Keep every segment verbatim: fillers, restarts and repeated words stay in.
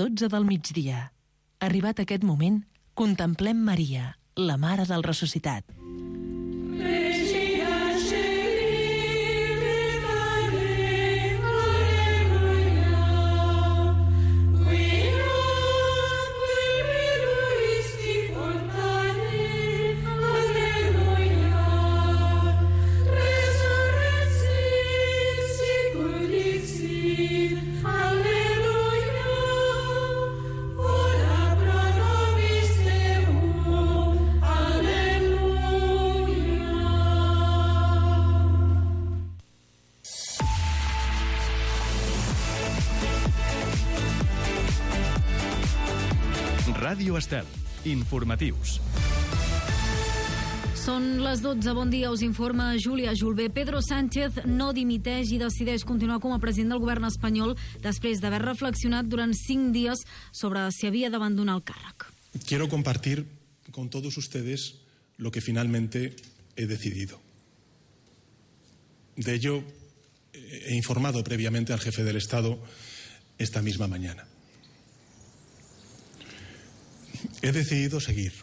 dotze del migdia. Arribat aquest moment, contemplem Maria, la Mare del Ressuscitat. Ràdio Estel. Informatius. Són les dotze. Bon dia, us informa Júlia Julbé. Pedro Sánchez no dimiteix i decideix continuar com a president del govern espanyol després d'haver reflexionat durant cinc dies sobre si havia d'abandonar el càrrec. Quiero compartir con todos ustedes lo que finalmente he decidido. De ello he informado previamente al jefe del Estado esta misma mañana. He decidido seguir,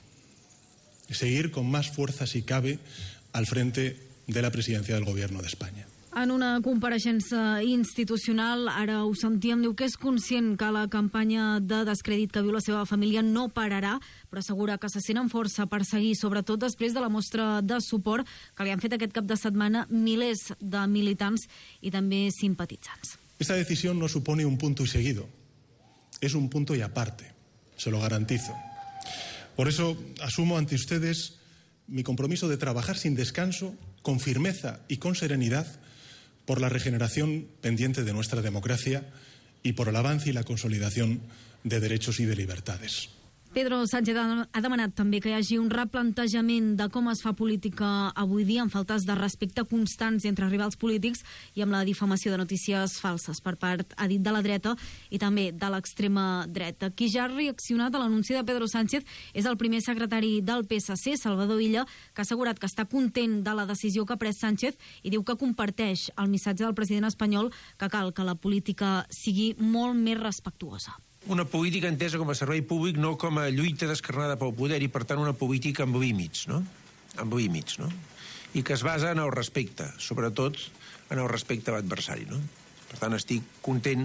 seguir con más fuerza si cabe al frente de la presidencia del Gobierno de España. En una compareixença institucional, ara ho sentíem, diu que és conscient que la campanya de descrèdit que viu la seva família no pararà, però assegura que se sent amb força per seguir, sobretot després de la mostra de suport que li han fet aquest cap de setmana milers de militants i també simpatitzants. Esta decisión no supone un punto y seguido, es un punto y aparte, se lo garantizo. Por eso asumo ante ustedes mi compromiso de trabajar sin descanso, con firmeza y con serenidad por la regeneración pendiente de nuestra democracia y por el avance y la consolidación de derechos y de libertades. Pedro Sánchez ha demanat també que hi hagi un replantejament de com es fa política avui dia amb faltes de respecte constants entre rivals polítics i amb la difamació de notícies falses per part, ha dit, de la dreta i també de l'extrema dreta. Qui ja ha reaccionat a l'anunci de Pedro Sánchez és el primer secretari del P S C, Salvador Illa, que ha assegurat que està content de la decisió que ha pres Sánchez i diu que comparteix el missatge del president espanyol que cal que la política sigui molt més respectuosa. Una política entesa com a servei públic, no com a lluita descarnada pel poder, i per tant una política amb límits, no? Amb límits, no? I que es basa en el respecte, sobretot en el respecte a l'adversari, no? Per tant, estic content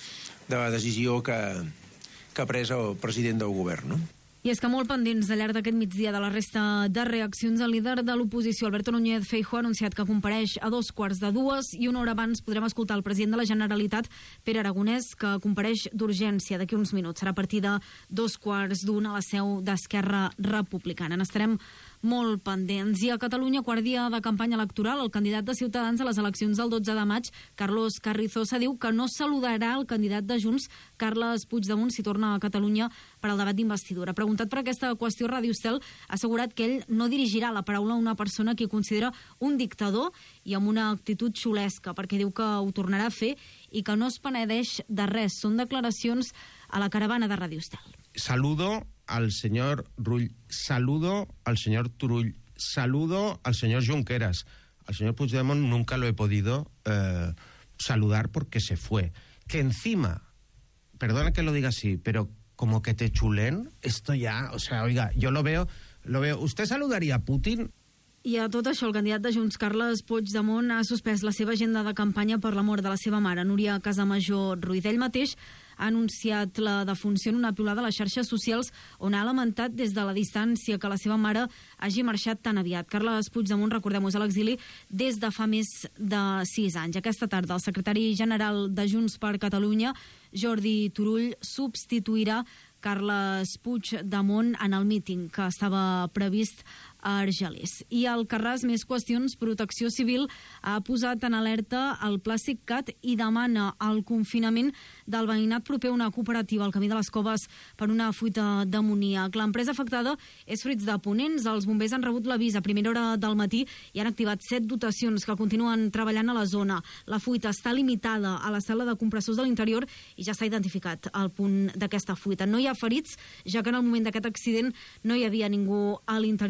de la decisió que, que ha pres el president del govern, no? I és que molt pendents al llarg d'aquest migdia de la resta de reaccions, el líder de l'oposició, Alberto Núñez Feijóo, ha anunciat que compareix a dos quarts de dues i una hora abans podrem escoltar el president de la Generalitat, Pere Aragonès, que compareix d'urgència d'aquí uns minuts. Serà a partir de dos quarts d'una a la seu d'Esquerra Republicana. N'estarem molt pendents. I a Catalunya, quart dia de campanya electoral, el candidat de Ciutadans a les eleccions del dotze de maig, Carlos Carrizosa, diu que no saludarà el candidat de Junts, Carles Puigdemont, si torna a Catalunya per al debat d'investidura. Preguntat per aquesta qüestió, Ràdio Estel ha assegurat que ell no dirigirà la paraula a una persona que considera un dictador i amb una actitud xulesca, perquè diu que ho tornarà a fer i que no es penedeix de res. Són declaracions a la caravana de Ràdio Estel. Saludo al señor Rull, saludo al señor Turull, saludo al señor Junqueras. Al señor Puigdemont nunca lo he podido eh, saludar porque se fue. Que encima, perdona que lo diga así, pero como que te chulen, esto ya, o sea, oiga, yo lo veo, lo veo. ¿Usted saludaría a Putin? I a tot això, el candidat de Junts, Carles Puigdemont, ha suspès la seva agenda de campanya per la mort de la seva mare, Núria Casamajor Ruiz. Ell mateix ha anunciat la defunció en una piulada a les xarxes socials on ha lamentat des de la distància que la seva mare hagi marxat tan aviat. Carles Puigdemont, recordem-ho, és a l'exili des de fa més de sis anys. Aquesta tarda, el secretari general de Junts per Catalunya, Jordi Turull, substituirà Carles Puigdemont en el míting que estava previst a Argelers. I al Carràs, més qüestions. Protecció Civil ha posat en alerta el PlàsticCat i demana el confinament del veïnat proper a una cooperativa al camí de les Coves per una fuita d'amoníac. L'empresa afectada és Fruits de Ponents. Els bombers han rebut l'avís a primera hora del matí i han activat set dotacions que continuen treballant a la zona. La fuita està limitada a la sala de compressors de l'interior i ja s'ha identificat el punt d'aquesta fuita. No hi ha ferits, ja que en el moment d'aquest accident no hi havia ningú a l'interior del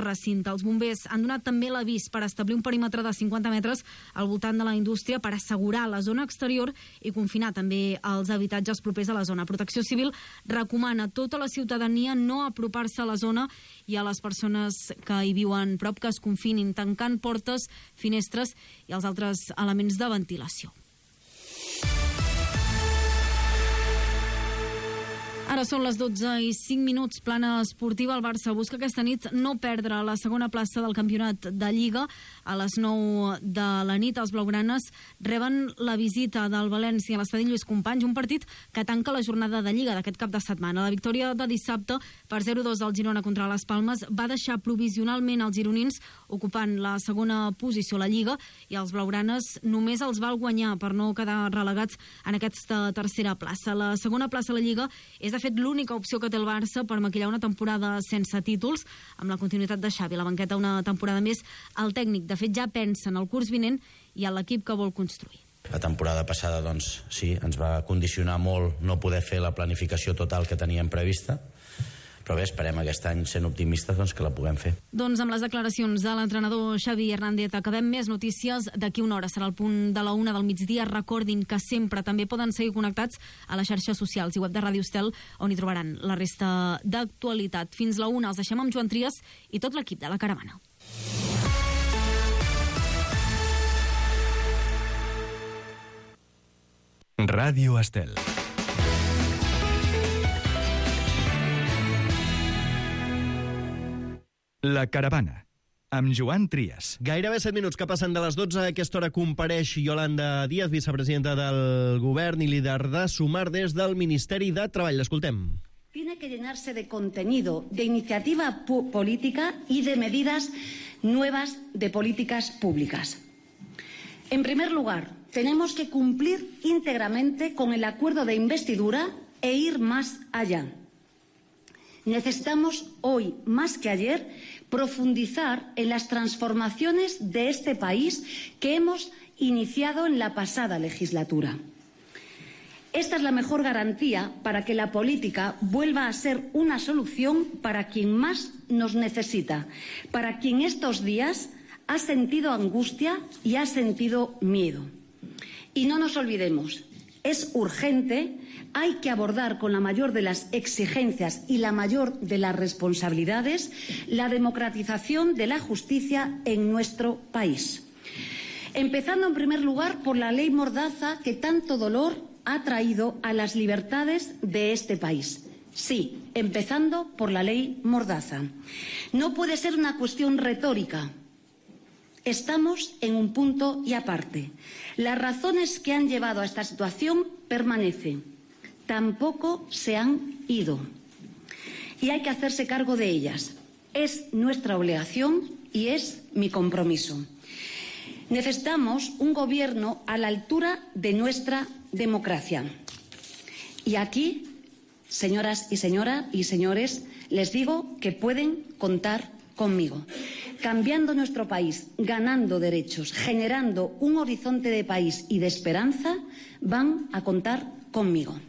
recinte. Els bombers han donat també l'avís per establir un perímetre de cinquanta metres al voltant de la indústria per assegurar la zona exterior i confinar també els habitatges propers a la zona. Protecció Civil recomana a tota la ciutadania no apropar-se a la zona i a les persones que hi viuen prop que es confinin, tancant portes, finestres i els altres elements de ventilació. Ara són les dotze i cinc minuts, plana esportiva. El Barça busca aquesta nit no perdre la segona plaça del campionat de Lliga. A les nou de la nit, els blaugranes reben la visita del València a l'estadi Lluís Companys, un partit que tanca la jornada de Lliga d'aquest cap de setmana. La victòria de dissabte per zero dos del Girona contra les Palmes va deixar provisionalment els gironins ocupant la segona posició a la Lliga i els blaugranes només els val guanyar per no quedar relegats en aquesta tercera plaça. La segona plaça a la Lliga és de fet l'única opció que té el Barça per maquillar una temporada sense títols, amb la continuïtat de Xavi a la banqueta una temporada més. El tècnic, de fet, ja pensa en el curs vinent i en l'equip que vol construir. La temporada passada, doncs, sí, ens va condicionar molt no poder fer la planificació total que teníem prevista, però bé, esperem aquest any, sent optimistes, doncs, que la puguem fer. Doncs amb les declaracions de l'entrenador Xavi Hernández acabem. Més notícies d'aquí una hora. Serà el punt de la una del migdia. Recordin que sempre també poden seguir connectats a les xarxes socials i web de Ràdio Estel, on hi trobaran la resta d'actualitat. Fins la una els deixem amb Joan Trias i tot l'equip de la Caravana. Ràdio Estel. La Caravana, amb Joan Trias. Gairebé set minuts que passen de les dotze. A aquesta hora compareix Yolanda Díaz, vicepresidenta del Govern i líder de Sumar des del Ministeri de Treball. L'escoltem. Tiene que llenarse de contenido, de iniciativa política y de medidas nuevas de políticas públicas. En primer lugar, tenemos que cumplir íntegramente con el acuerdo de investidura e ir más allá. Necesitamos hoy, más que ayer, profundizar en las transformaciones de este país que hemos iniciado en la pasada legislatura. Esta es la mejor garantía para que la política vuelva a ser una solución para quien más nos necesita, para quien estos días ha sentido angustia y ha sentido miedo. Y no nos olvidemos, es urgente. Hay que abordar con la mayor de las exigencias y la mayor de las responsabilidades la democratización de la justicia en nuestro país. Empezando en primer lugar por la ley Mordaza que tanto dolor ha traído a las libertades de este país. Sí, empezando por la ley Mordaza. No puede ser una cuestión retórica. Estamos en un punto y aparte. Las razones que han llevado a esta situación permanecen. Tampoco se han ido. Y hay que hacerse cargo de ellas. Es nuestra obligación y es mi compromiso. Necesitamos un gobierno a la altura de nuestra democracia. Y aquí, señoras y señoras y señores, les digo que pueden contar conmigo. Cambiando nuestro país, ganando derechos, generando un horizonte de país y de esperanza, van a contar conmigo.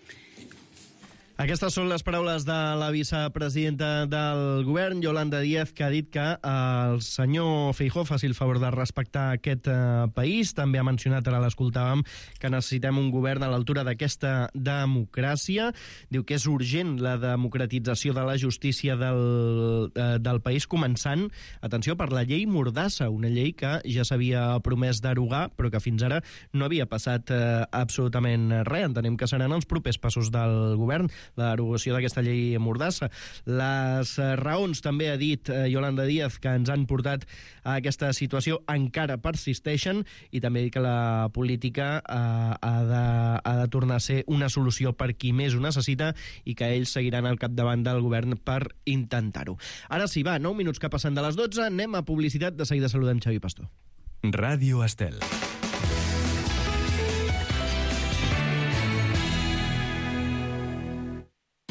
Aquestes són les paraules de la vicepresidenta del govern, Yolanda Díaz, que ha dit que el senyor Feijóo faci el favor de respectar aquest eh, país. També ha mencionat, ara l'escoltàvem, que necessitem un govern a l'altura d'aquesta democràcia. Diu que és urgent la democratització de la justícia del, eh, del país, començant, atenció, per la llei Mordassa, una llei que ja s'havia promès derogar, però que fins ara no havia passat eh, absolutament res. Entenem que seran els propers passos del govern, la derogació d'aquesta llei Mordassa. Les raons, també ha dit Yolanda Díaz, que ens han portat a aquesta situació encara persisteixen, i també ha dit que la política eh, ha, de, ha de tornar a ser una solució per qui més ho necessita i que ells seguiran al capdavant del govern per intentar-ho. Ara sí, va, nou minuts que passen de les dotze, anem a publicitat. De seguida saludem Xavi Pastor. Ràdio Estel.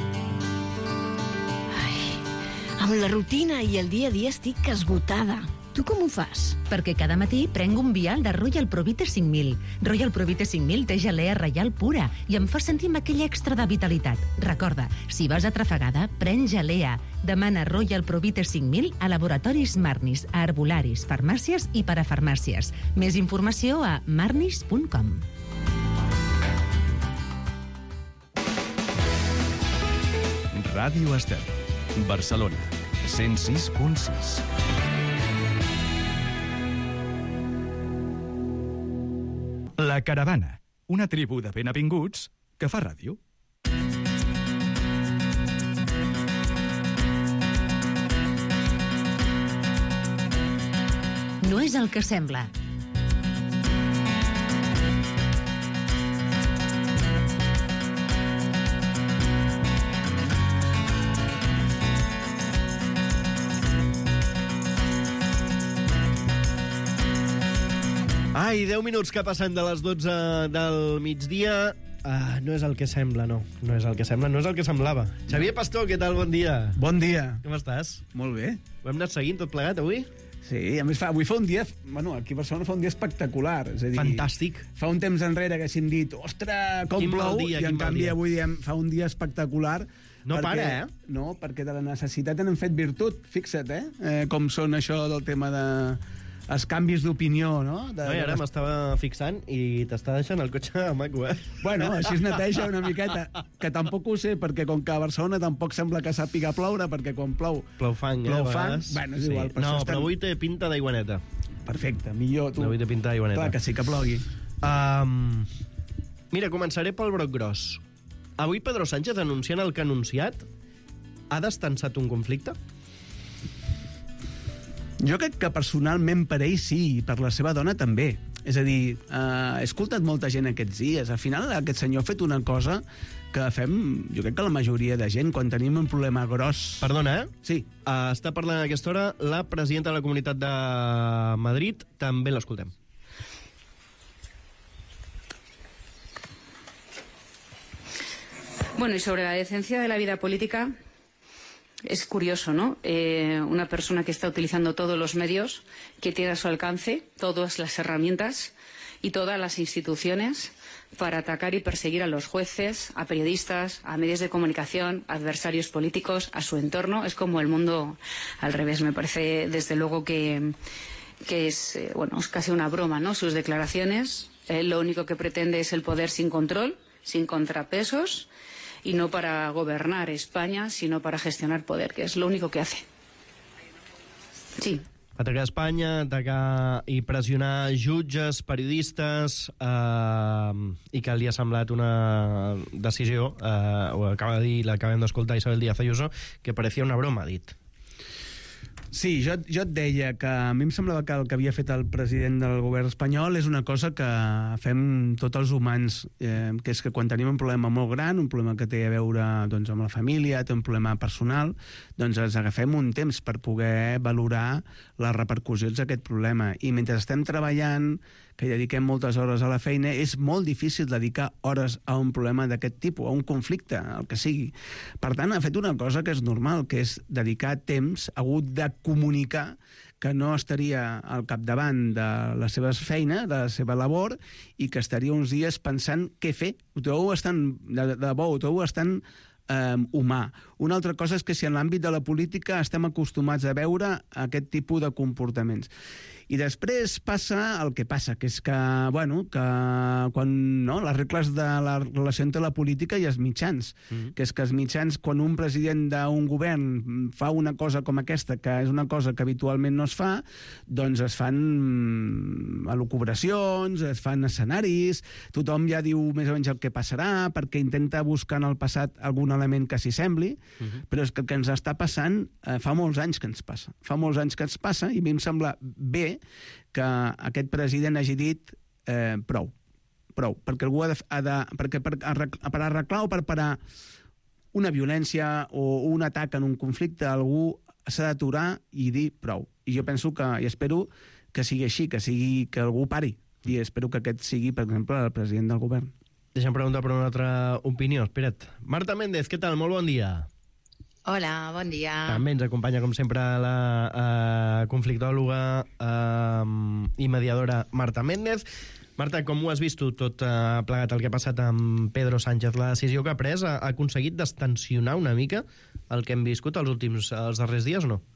Amb la rutina i el dia a dia estic esgotada. tu com ho fas? Perquè cada matí prenc un vial de Royal Provite cinc mil. Royal Provite cinc mil té gelea reial pura i em fa sentir amb aquell extra de vitalitat. Recorda, si vas atrafegada, pren gelea. Demana Royal Provite cinc mil a laboratoris Marnis, a herbolaris, farmàcies i parafarmàcies. Més informació a marnis punt com. Ràdio Estel, Barcelona, cent sis punt sis. La Caravana, una tribu de ben avinguts que fa ràdio. No és el que sembla. Ai, deu minuts que passen de les dotze del migdia. Uh, no és el que sembla, no. No és el que sembla, no és el que semblava. Xavier Pastor, què tal? Bon dia. Bon dia. Com estàs? Molt bé. Ho hem anat seguint tot plegat avui? Sí, a més fa, avui fa un dia, bueno, aquí a Barcelona fa un dia espectacular. És a dir, fantàstic. Fa un temps enrere que haguéssim dit, ostres, com quin plou, dia, i en canvi dia. Avui diem, fa un dia espectacular. No perquè, para, eh? No, perquè de la necessitat n'hem fet virtut, fixa't, eh? eh? Com són això del tema de... els canvis d'opinió, no? De, no I ara de... m'estava fixant i t'està deixant el cotxe maco, eh? Bueno, així es neteja una miqueta, que tampoc ho sé, perquè com que a Barcelona tampoc sembla que sàpiga ploure, perquè quan plou... Plou fang, eh? Plou fang, bueno, és sí. igual. Per no, estem... però avui té pinta d'aigua neta. Perfecte, millor tu. Avui té pinta d'aigua neta. Clar que sí que plogui. Um, mira, començaré pel broc gros. Avui Pedro Sánchez, anunciant el que ha anunciat, ha destensat un conflicte? Jo crec que personalment per ell sí, i per la seva dona també. És a dir, eh, he escoltat molta gent aquests dies. Al final aquest senyor ha fet una cosa que fem, jo crec que la majoria de gent, quan tenim un problema gros... Perdona, eh? Sí. Uh, està parlant a aquesta hora la presidenta de la Comunitat de Madrid. També l'escoltem. Bueno, y sobre la decencia de la vida política... Es curioso, ¿no? Eh, una persona que está utilizando todos los medios, que tiene a su alcance todas las herramientas y todas las instituciones para atacar y perseguir a los jueces, a periodistas, a medios de comunicación, a adversarios políticos, a su entorno. Es como el mundo al revés. Me parece, desde luego, que, que es, eh, bueno, es casi una broma, ¿no? Sus declaraciones. Eh, lo único que pretende es el poder sin control, sin contrapesos, y no para gobernar España, sino para gestionar poder, que es lo único que hace. Sí. Atacar Espanya, atacar i pressionar jutges, periodistes, eh, i que li ha semblat una decisió, eh, ho acaba de dir, l'acabem d'escoltar Isabel Díaz Ayuso, que parecia una broma, ha dit. Sí, jo, jo et deia que a mi em semblava que el que havia fet el president del govern espanyol és una cosa que fem tots els humans, eh, que és que quan tenim un problema molt gran, un problema que té a veure doncs, amb la família, té un problema personal, doncs ens agafem un temps per poder valorar les repercussions d'aquest problema. I mentre estem treballant, que hi dediquem moltes hores a la feina, és molt difícil dedicar hores a un problema d'aquest tipus, a un conflicte, el que sigui. Per tant, ha fet una cosa que és normal, que és dedicar temps, ha hagut de comunicar que no estaria al capdavant de les seves feines, de la seva labor, i que estaria uns dies pensant què fer. Ho trobo bastant, de, de bo, ho trobo bastant eh, humà. Una altra cosa és que si en l'àmbit de la política estem acostumats a veure aquest tipus de comportaments. I després passa el que passa, que és que, bueno, que quan, no, les regles de la relació entre la política i els mitjans, mm-hmm. que és que els mitjans, quan un president d'un govern fa una cosa com aquesta, que és una cosa que habitualment no es fa, doncs es fan elucubracions, es fan escenaris, tothom ja diu més o menys el que passarà, perquè intenta buscar en el passat algun element que s'hi sembli, mm-hmm. però és que el que ens està passant eh, fa molts anys que ens passa. Fa molts anys que ens passa, i a mi em sembla bé que aquest president hagi dit eh, prou, prou, perquè algú ha de, ha de perquè per, per arreglar o per parar una violència o un atac en un conflicte, algú s'ha d'aturar i dir prou. I jo penso que, i espero que sigui així, que sigui que algú pari, i espero que aquest sigui, per exemple, el president del govern. Deixa'm preguntar per una altra opinió, espera't. Marta Méndez, què tal? Molt bon dia. Hola, bon dia. També ens acompanya, com sempre, la uh, conflictòloga uh, i mediadora Marta Méndez. Marta, com ho has vist tu tot uh, plegat el que ha passat amb Pedro Sánchez? La decisió que ha pres ha, ha aconseguit destensionar una mica el que hem viscut els últims, els darrers dies o no?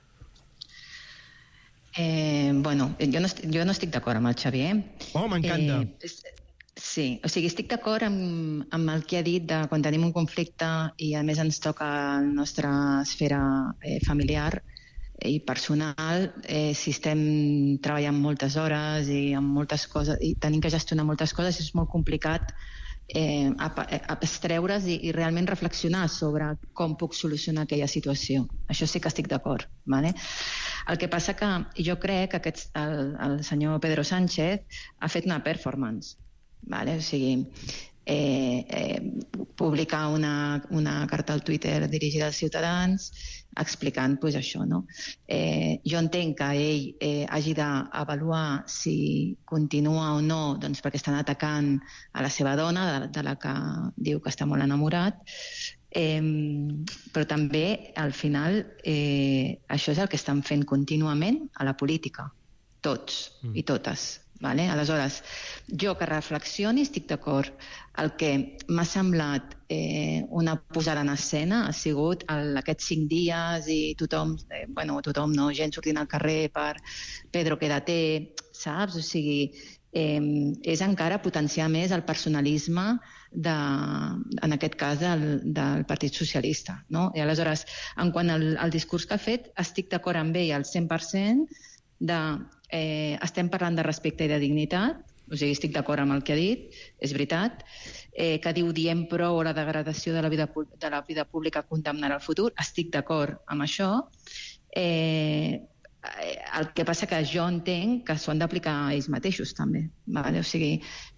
Eh, bueno, jo no, jo no estic d'acord amb el Xavier. Oh, m'encanta. Eh, sí, o sigui, estic d'acord amb, amb el que ha dit de quan tenim un conflicte i a més ens toca la nostra esfera eh, familiar i personal, eh, si estem treballant moltes hores i amb moltes coses i tenim que gestionar moltes coses, és molt complicat eh, abstreure's i, i realment reflexionar sobre com puc solucionar aquella situació. Això sí que estic d'acord. Vale? El que passa que jo crec que aquest, el, el senyor Pedro Sánchez ha fet una performance. Vale? O sigui, eh, eh, publicar una, una carta al Twitter dirigida als ciutadans explicant pues, això. No? Eh, jo entenc que ell eh, hagi d'avaluar si continua o no doncs, perquè estan atacant a la seva dona, de, de la que diu que està molt enamorat, eh, però també al final eh, això és el que estan fent contínuament a la política, tots mm. i totes. Vale? Aleshores, jo que reflexioni estic d'acord. El que m'ha semblat eh, una posada en escena ha sigut el, aquests cinc dies i tothom, eh, bueno, tothom no, gent sortint al carrer per Pedro quédate, saps? O sigui, eh, és encara potenciar més el personalisme de, en aquest cas del, del Partit Socialista. No? I aleshores, en quant al, al discurs que ha fet, estic d'acord amb ell al cent per cent de Eh, estem parlant de respecte i de dignitat, o sigui, estic d'acord amb el que ha dit, és veritat, eh, que diu diem prou a la degradació de la vida, de la vida pública condemnarà el futur, estic d'acord amb això. Eh, el que passa que jo entenc que s'ho han d'aplicar ells mateixos també, vale? O sigui,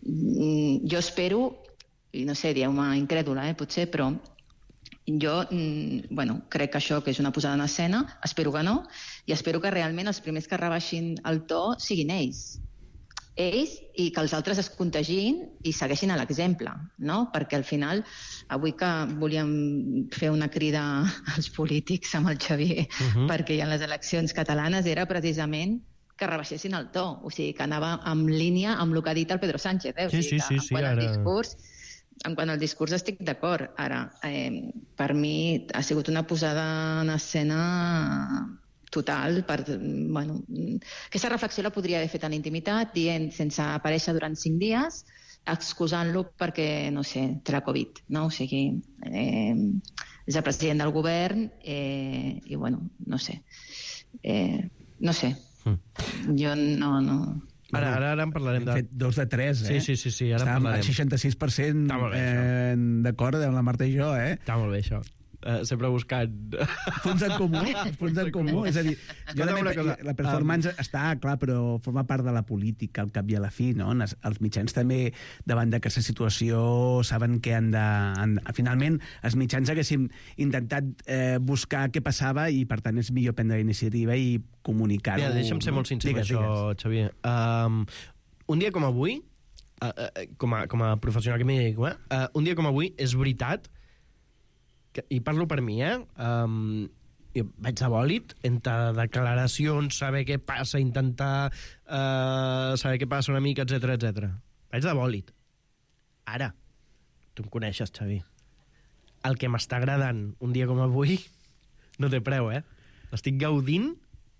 jo espero, i no sé, dieu-me incrèdula, eh, potser, però jo bueno, crec que això que és una posada en escena, espero que no, i espero que realment els primers que rebaixin el to siguin ells. Ells i que els altres es contagin i segueixin a l'exemple, no? Perquè al final, avui que volíem fer una crida als polítics amb el Xavier uh-huh. perquè hi ha les eleccions catalanes, era precisament que rebaixessin el to, o sigui, que anava en línia amb el que ha dit el Pedro Sánchez, eh? O sigui, sí, sí, sí, sí, quan ara... el discurs En quant al discurs estic d'acord. Ara, eh, per mi ha sigut una posada en escena total. Per, bueno, aquesta reflexió la podria haver fet en intimitat, dient sense aparèixer durant cinc dies, excusant-lo perquè, no sé, té la Covid, no? O sigui, eh, és el president del govern eh, i, bueno, no sé. Eh, no sé. Mm. Jo no... no Ara, ara, ara en parlarem. Hem fet dos de tres, eh? Sí, sí, sí, sí ara Estàvem en parlarem. al seixanta-sis per cent eh, d'acord amb la Marta i jo, eh? Està molt bé, això. Uh, sempre buscant... Punts en comú, punts en comú. És a dir, jo també, cosa, la performance um... està, clar, però forma part de la política, al cap i a la fi, no? Els mitjans també, davant d'aquesta situació, saben que han de... Han, finalment, els mitjans haguessin intentat eh, buscar què passava i, per tant, és millor prendre la iniciativa i comunicar-ho. Mira, deixa'm ser molt sincer amb això, Xavier. Um, un dia com avui, uh, uh, com, a, com a professional que m'hi dedico, eh? uh, un dia com avui, és veritat que, i parlo per mi, eh? Um, jo vaig de bòlit, entre declaracions, saber què passa, intentar uh, saber què passa una mica, etcètera, etcètera. Vaig de bòlit. Ara, tu em coneixes, Xavi. El que m'està agradant un dia com avui no té preu, eh? L'estic gaudint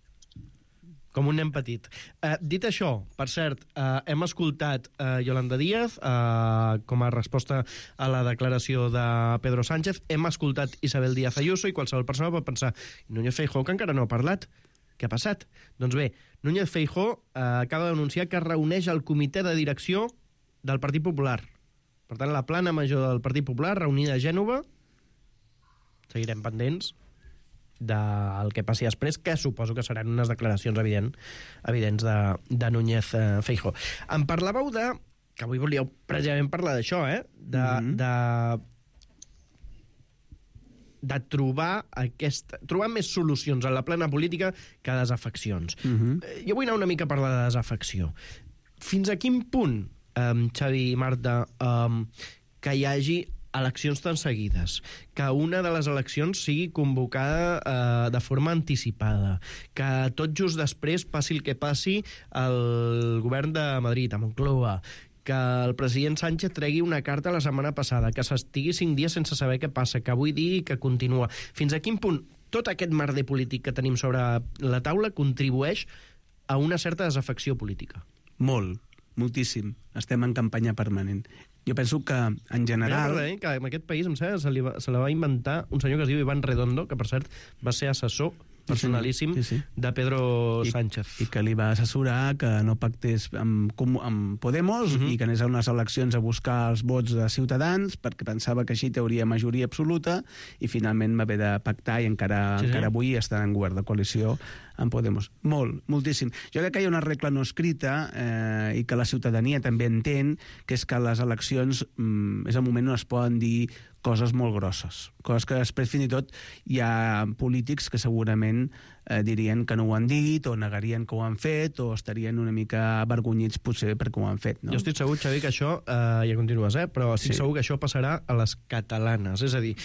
com un nen petit. Uh, dit això, per cert, uh, hem escoltat uh, Yolanda Díaz uh, com a resposta a la declaració de Pedro Sánchez. Hem escoltat Isabel Díaz Ayuso i qualsevol persona pot pensar Núñez Feijóo, que encara no ha parlat. Què ha passat? Doncs bé, Núñez Feijóo uh, acaba d'anunciar que reuneix el comitè de direcció del Partit Popular. Per tant, la plana major del Partit Popular reunida a Gènova. Seguirem pendents del que passi després, que suposo que seran unes declaracions evident, evidents de, de Núñez eh, Feijóo. Em parlàveu de... que avui volíeu precisament parlar d'això, eh? De, mm-hmm. de, de trobar aquest, trobar més solucions a la plena política que desafeccions. Mm-hmm. Jo vull anar una mica a parlar de desafecció. Fins a quin punt, eh, Xavi i Marta, eh, que hi hagi eleccions tan seguides, que una de les eleccions sigui convocada eh, de forma anticipada, que tot just després, passi el que passi, el govern de Madrid, a Moncloa, que el president Sánchez tregui una carta la setmana passada, que s'estigui cinc dies sense saber què passa, que avui digui que continua. Fins a quin punt tot aquest merder polític que tenim sobre la taula contribueix a una certa desafecció política? Molt, moltíssim. Estem en campanya permanent. Jo penso que, en general... Recordar, eh, que en aquest país, em sembla, se, li va, se la va inventar un senyor que es diu Iván Redondo, que, per cert, va ser assessor personalíssim sí, sí. de Pedro I, Sánchez. I que li va assessorar que no pactés amb, amb Podemos uh-huh. i que anés a unes eleccions a buscar els vots de Ciutadans perquè pensava que així teuria majoria absoluta i finalment va haver de pactar i encara, sí, sí. encara avui està en govern de coalició amb Podemos. Molt, moltíssim. Jo crec que hi ha una regla no escrita eh, i que la ciutadania també entén, que és que les eleccions mm, és el moment on es poden dir coses molt grosses, coses que després fins i tot hi ha polítics que segurament eh, dirien que no ho han dit o negarien que ho han fet o estarien una mica avergonyits potser perquè ho han fet. No? Jo estic segur, Xavi, que això, eh, ja continues, eh, però estic sí. segur que això passarà a les catalanes. És a dir,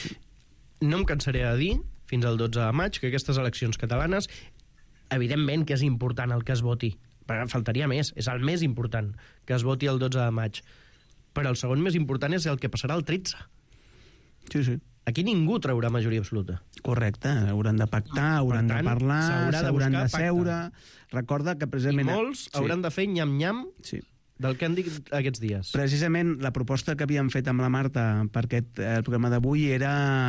no em cansaré de dir, fins al dotze de maig, que aquestes eleccions catalanes, evidentment que és important el que es voti, perquè faltaria més, és el més important que es voti el dotze de maig, però el segon més important és el que passarà el tretze. Sí, sí. Aquí ningú traurà majoria absoluta. Correcte, hauran de pactar, hauran per tant, de parlar, s'hauran de, de seure. Pacte. Recorda que precisament... I molts sí. hauran de fer nyam-nyam sí. del que han dit aquests dies. Precisament la proposta que havíem fet amb la Marta per aquest eh, programa d'avui era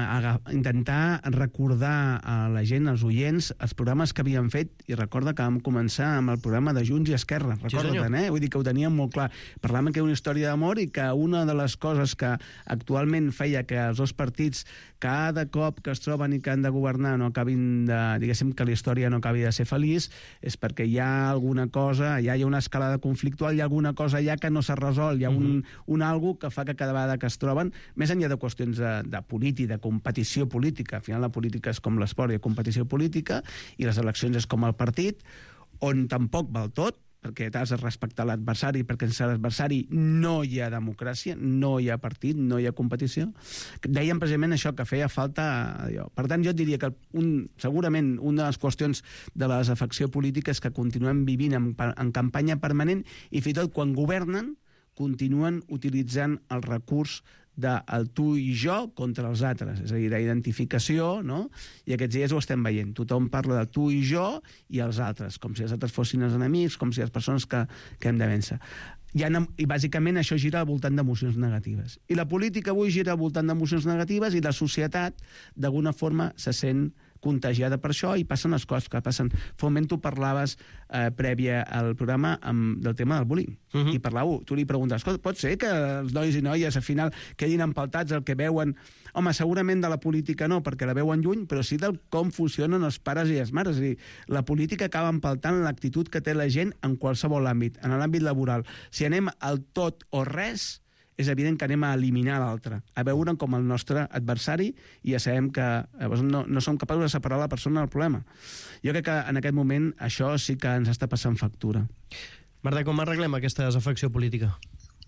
intentar recordar a la gent, als oients, els programes que havíem fet, i recorda que vam començar amb el programa de Junts i Esquerra, recorda-te'n, sí, eh? Vull dir que ho teníem molt clar. Parlàvem que era una història d'amor i que una de les coses que actualment feia que els dos partits cada cop que es troben i que han de governar no acabin de, diguéssim, que la història no acabi de ser feliç, és perquè hi ha alguna cosa, ja hi ha una escalada conflictual, hi ha alguna cosa ja que no s'ha resolt, hi ha un, un algo que fa que cada vegada que es troben, més enllà de qüestions de, de política, de competició política, al final la política és com l'esport, hi ha competició política, i les eleccions és com el partit, on tampoc val tot, perquè t'has de respectar l'adversari, perquè sense l'adversari no hi ha democràcia, no hi ha partit, no hi ha competició. Dèiem precisament això, que feia falta allò. Per tant, jo et diria que un, segurament una de les qüestions de la desafecció política és que continuem vivint en, en campanya permanent i fins i tot quan governen continuen utilitzant el recurs del tu i jo contra els altres, és a dir, d'identificació, no? I aquests dies ho estem veient. Tothom parla de tu i jo i els altres, com si els altres fossin els enemics, com si les persones que, que hem de vèncer. I, han, I bàsicament això gira al voltant d'emocions negatives. I la política avui gira al voltant d'emocions negatives i la societat, d'alguna forma, se sent contagiada per això i passen les coses que passen. Fa un moment tu parlaves eh, prèvia al programa amb, del tema del bullying. Uh-huh. I parlàveu, tu li preguntes, pot ser que els nois i noies al final quedin empaltats el que veuen? Home, segurament de la política no, perquè la veuen lluny, però sí del com funcionen els pares i les mares. És a dir, la política acaba empaltant l'actitud que té la gent en qualsevol àmbit, en l'àmbit laboral. Si anem al tot o res, és evident que anem a eliminar l'altre, a veure'n com el nostre adversari i ja sabem que llavors no, no som capaços de separar la persona del problema. Jo crec que en aquest moment això sí que ens està passant factura. Marta, com arreglem aquesta desafecció política?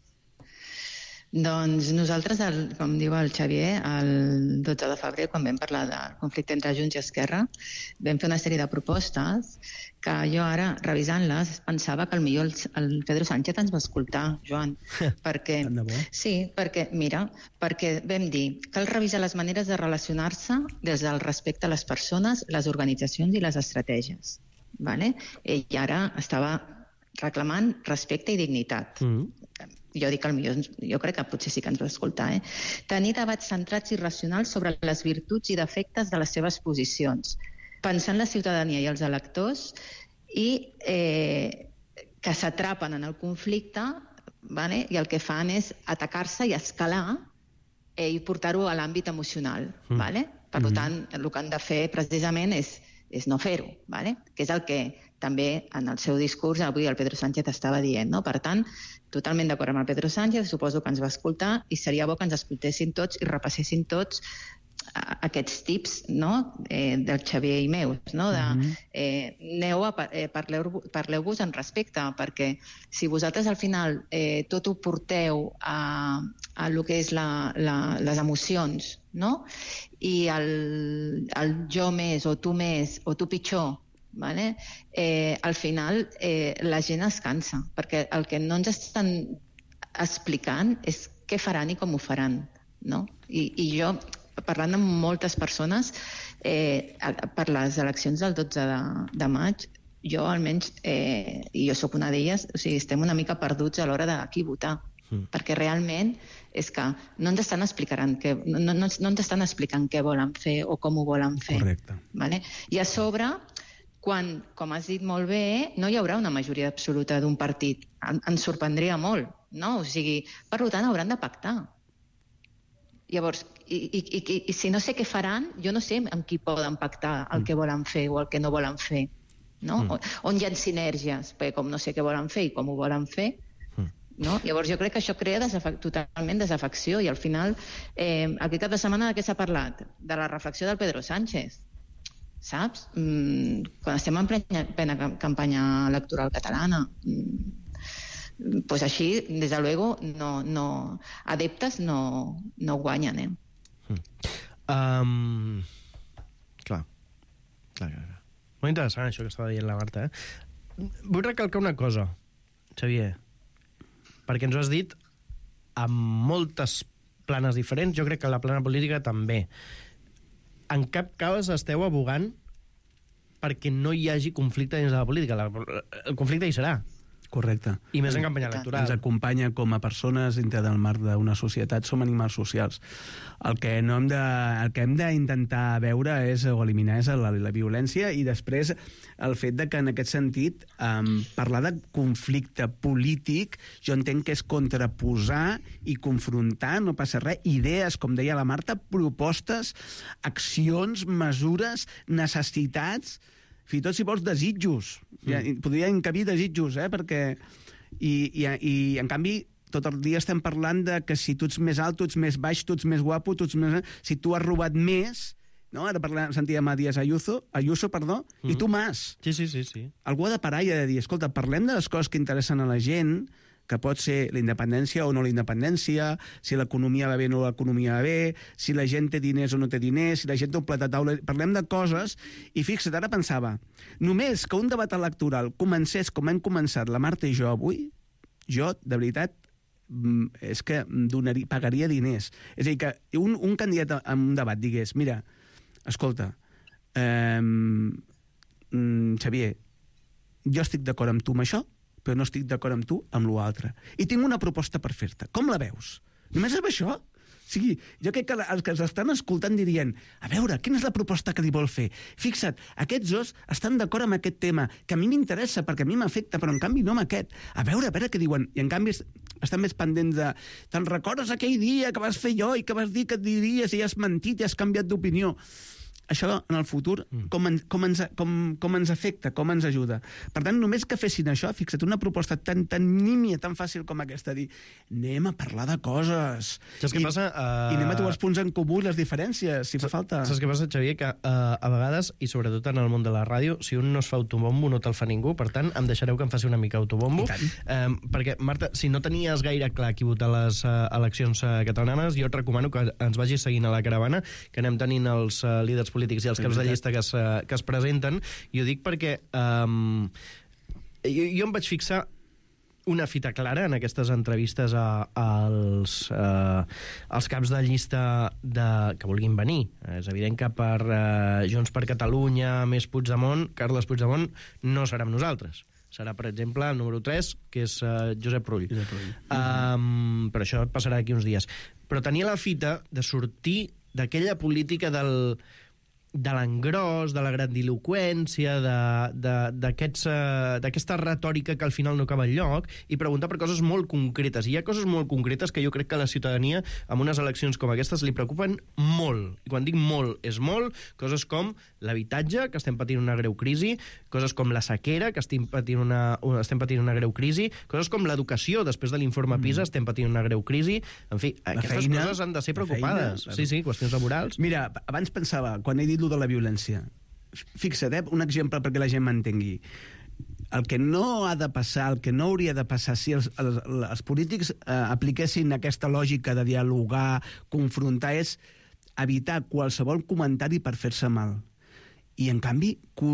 Doncs nosaltres, el, com diu el Xavier, el dotze de febrer, quan vam parlar del conflicte entre Junts i Esquerra, vam fer una sèrie de propostes que jo ara, revisant-les, pensava que potser el, el Pedro Sánchez ens va escoltar, Joan. perquè, sí, perquè, mira, perquè vam dir que cal revisar les maneres de relacionar-se des del respecte a les persones, les organitzacions i les estratègies. Vale? Ell ara estava reclamant respecte i dignitat. Mm. Jo dic que millor, jo crec que potser sí que ens va escoltar, eh? Tenir debats centrats i racionals sobre les virtuts i defectes de les seves posicions, pensant la ciutadania i els electors i eh, que s'atrapen en el conflicte, vale? I el que fan és atacar-se i escalar eh, i portar-ho a l'àmbit emocional. Mm. Vale? Per mm. tant, el que han de fer precisament és, és no fer-ho, vale? Que és el que també en el seu discurs avui el Pedro Sánchez estava dient. No? Per tant, totalment d'acord amb el Pedro Sánchez, suposo que ens va escoltar i seria bo que ens escoltessin tots i repassessin tots aquests tips, no? eh, del Xavier i meus, no? de eh, aneu a, eh, parleu, parleu-vos en respecte, perquè si vosaltres al final eh, tot ho porteu a, a lo que és la, la, les emocions, no? I el, el jo més o tu més o tu pitjor, vale? eh, al final eh, la gent es cansa, perquè el que no ens estan explicant és què faran i com ho faran, no? I, i jo, parlant amb moltes persones, eh, per les eleccions del dotze de, de maig, jo almenys, eh, i jo sóc una d'elles, o sigui, estem una mica perduts a l'hora de qui votar, mm. perquè realment és que no ens estan explicant què, no, no, no ens estan explicant què volen fer o com ho volen fer. Correcte. Vale? I a sobre, quan, com has dit molt bé, no hi haurà una majoria absoluta d'un partit. En, ens sorprendria molt, no? O sigui, per tant, hauran de pactar. Llavors, i, i, i, i si no sé què faran, jo no sé amb qui poden pactar el que volen fer o el que no volen fer, no? Mm. On, on hi ha sinergies, perquè com no sé què volen fer i com ho volen fer, mm. no? Llavors jo crec que això crea desafe- totalment desafecció i al final, eh, aquest cap de setmana de què s'ha parlat? De la reflexió del Pedro Sánchez, saps? Mm, quan estem en plena, plena campanya electoral catalana, mm, pues així, des de luego, no, no, adeptes no, no guanyen, eh? Mm. Um, clar. clar, clar, clar. Molt interessant això que estava dient la Marta, eh? Vull recalcar una cosa, Xavier, perquè ens ho has dit amb moltes planes diferents, jo crec que la plana política també. En cap cas esteu abogant perquè no hi hagi conflicte dins de la política. La, el conflicte hi serà. Correcte. I més en campanya electoral. Ens acompanya com a persones dintre del marc d'una societat, som animals socials. El que, no hem de, el que hem d'intentar veure és, o eliminar és la, la violència i després el fet de que en aquest sentit um, parlar de conflicte polític jo entenc que és contraposar i confrontar, no passa res, idees, com deia la Marta, propostes, accions, mesures, necessitats, fins i tot, si vols, desitjos. Ja, podria encabir desitjos, eh? Perquè... I, i, I, en canvi, tot el dia estem parlant de que si tu ets més alt, tu ets més baix, tu ets més guapo, tu ets més... Si tu has robat més... No? Ara parlem, sentíem a Díaz Ayuso, Ayuso perdó, mm. i tu más. Sí, sí, sí, sí. Algú ha de parar i ha de dir, escolta, parlem de les coses que interessen a la gent, que pot ser la independència o no la independència, si l'economia va bé o no l'economia va bé, si la gent té diners o no té diners, si la gent té un plat de taula... Parlem de coses, i fixa't, ara pensava, només que un debat electoral comencés com hem començat la Marta i jo avui, jo, de veritat, és que donaria, pagaria diners. És a dir, que un, un candidat en un debat digués, mira, escolta, eh, Xavier, jo estic d'acord amb tu amb això, però no estic d'acord amb tu amb l'altre. I tinc una proposta per fer-te. Com la veus? Només amb això? O sigui, jo crec que els que els estan escoltant dirien, a veure, quina és la proposta que li vol fer? Fixa't, aquests dos estan d'acord amb aquest tema, que a mi m'interessa perquè a mi m'afecta, però en canvi no amb aquest. A veure, a veure què diuen. I en canvi estan més pendents de... Te'n recordes aquell dia que vas fer jo i que vas dir que et diries i has mentit i has canviat d'opinió? Això, en el futur, com, en, com, ens, com, com ens afecta, com ens ajuda. Per tant, només que fessin això, fixa't, una proposta tan, tan nímia, tan fàcil com aquesta, dir, anem a parlar de coses. Saps què passa? Uh... I anem a trobar els punts en comú i les diferències, si fa falta. Saps què passa, Xavier? Que uh, a vegades, i sobretot en el món de la ràdio, si un no es fa autobombo, no te'l fa ningú, per tant, em deixareu que em faci una mica autobombo. Um, perquè, Marta, si no tenies gaire clar qui votar les uh, eleccions uh, catalanes, jo et recomano que ens vagis seguint a la caravana, que anem tenint els uh, líders polítics i els caps de llista que es, que es presenten, i ho dic perquè um, jo, jo em vaig fixar una fita clara en aquestes entrevistes a, als, uh, als caps de llista de, que vulguin venir. És evident que per uh, Junts per Catalunya, més Puigdemont, Carles Puigdemont, no serà amb nosaltres. Serà, per exemple, el número tres, que és uh, Josep Rull. Josep Rull. Um, però això passarà d'aquí uns dies. Però tenia la fita de sortir d'aquella política del... de l'engròs, de la grandiloqüència, d'aquesta retòrica que al final no acaba enlloc, i preguntar per coses molt concretes. I hi ha coses molt concretes que jo crec que a la ciutadania, amb unes eleccions com aquestes, li preocupen molt. I quan dic molt, és molt. Coses com l'habitatge, que estem patint una greu crisi, coses com la sequera, que estem patint una, estem patint una greu crisi, coses com l'educació, després de l'informe PISA, estem patint una greu crisi. En fi, la aquestes feina, coses han de ser preocupades. Feina, sí, sí, qüestions laborals. Mira, abans pensava, quan he dit lo de la violència, fixa't, eh, un exemple perquè la gent m'entengui. El que no ha de passar, el que no hauria de passar si els, els, els polítics eh, apliquessin aquesta lògica de dialogar, confrontar, és evitar qualsevol comentari per fer-se mal. I, en canvi,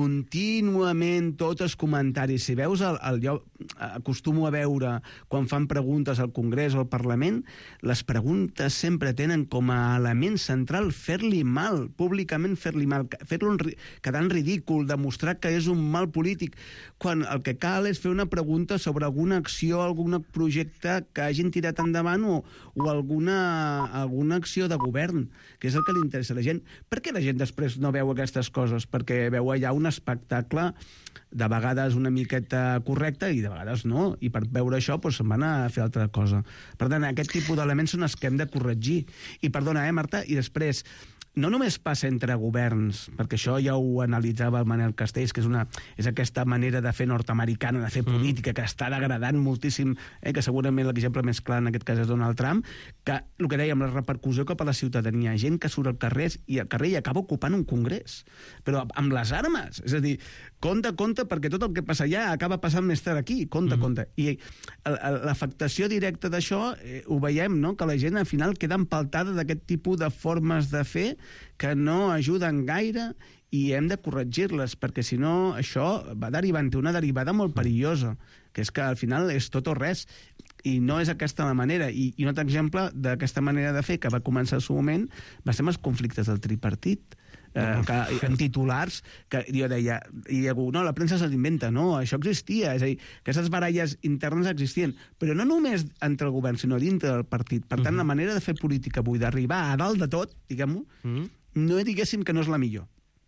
contínuament tots els comentaris. Si veus, el, el, jo acostumo a veure quan fan preguntes al Congrés o al Parlament, les preguntes sempre tenen com a element central fer-li mal, públicament fer-li mal, fer-lo quedar en ridícul, demostrar que és un mal polític, quan el que cal és fer una pregunta sobre alguna acció, algun projecte que hagin tirat endavant o, o alguna, alguna acció de govern, que és el que li interessa a la gent. Per què la gent després no veu aquestes coses? Perquè veu allà un espectacle de vegades una miqueta correcte i de vegades no, i per veure això doncs, se'n van a fer altra cosa. Per tant, aquest tipus d'elements són els que hem de corregir. I perdona, eh, Marta? I després, no només passa entre governs, perquè això ja ho analitzava el Manel Castells, que és, una, és aquesta manera de fer nord-americana, de fer política, que està degradant moltíssim, eh, que segurament l'exemple més clar en aquest cas és Donald Trump, que el que dèiem, la repercussió cap a la ciutadania, gent que surt al carrer i al carrer i acaba ocupant un congrés, però amb les armes. És a dir, compte, compte, perquè tot el que passa allà acaba passant més tard aquí, compte, mm-hmm. compte. I l'afectació directa d'això eh, ho veiem, no?, que la gent al final queda empaltada d'aquest tipus de formes de fer que no ajuden gaire i hem de corregir-les, perquè si no això va derivant una derivada molt perillosa, que és que al final és tot o res, i no és aquesta la manera. I, i un altre exemple d'aquesta manera de fer que va començar al seu moment va ser amb els conflictes del tripartit, eh, que, en titulars que jo deia, i algú, no, la premsa se l'inventa, no, això existia, és a dir, aquestes baralles internes existien, però no només entre el govern, sinó dintre del partit. Per tant, uh-huh. la manera de fer política avui, d'arribar a dalt de tot, diguem-ho, uh-huh. no diguéssim que no és la millor.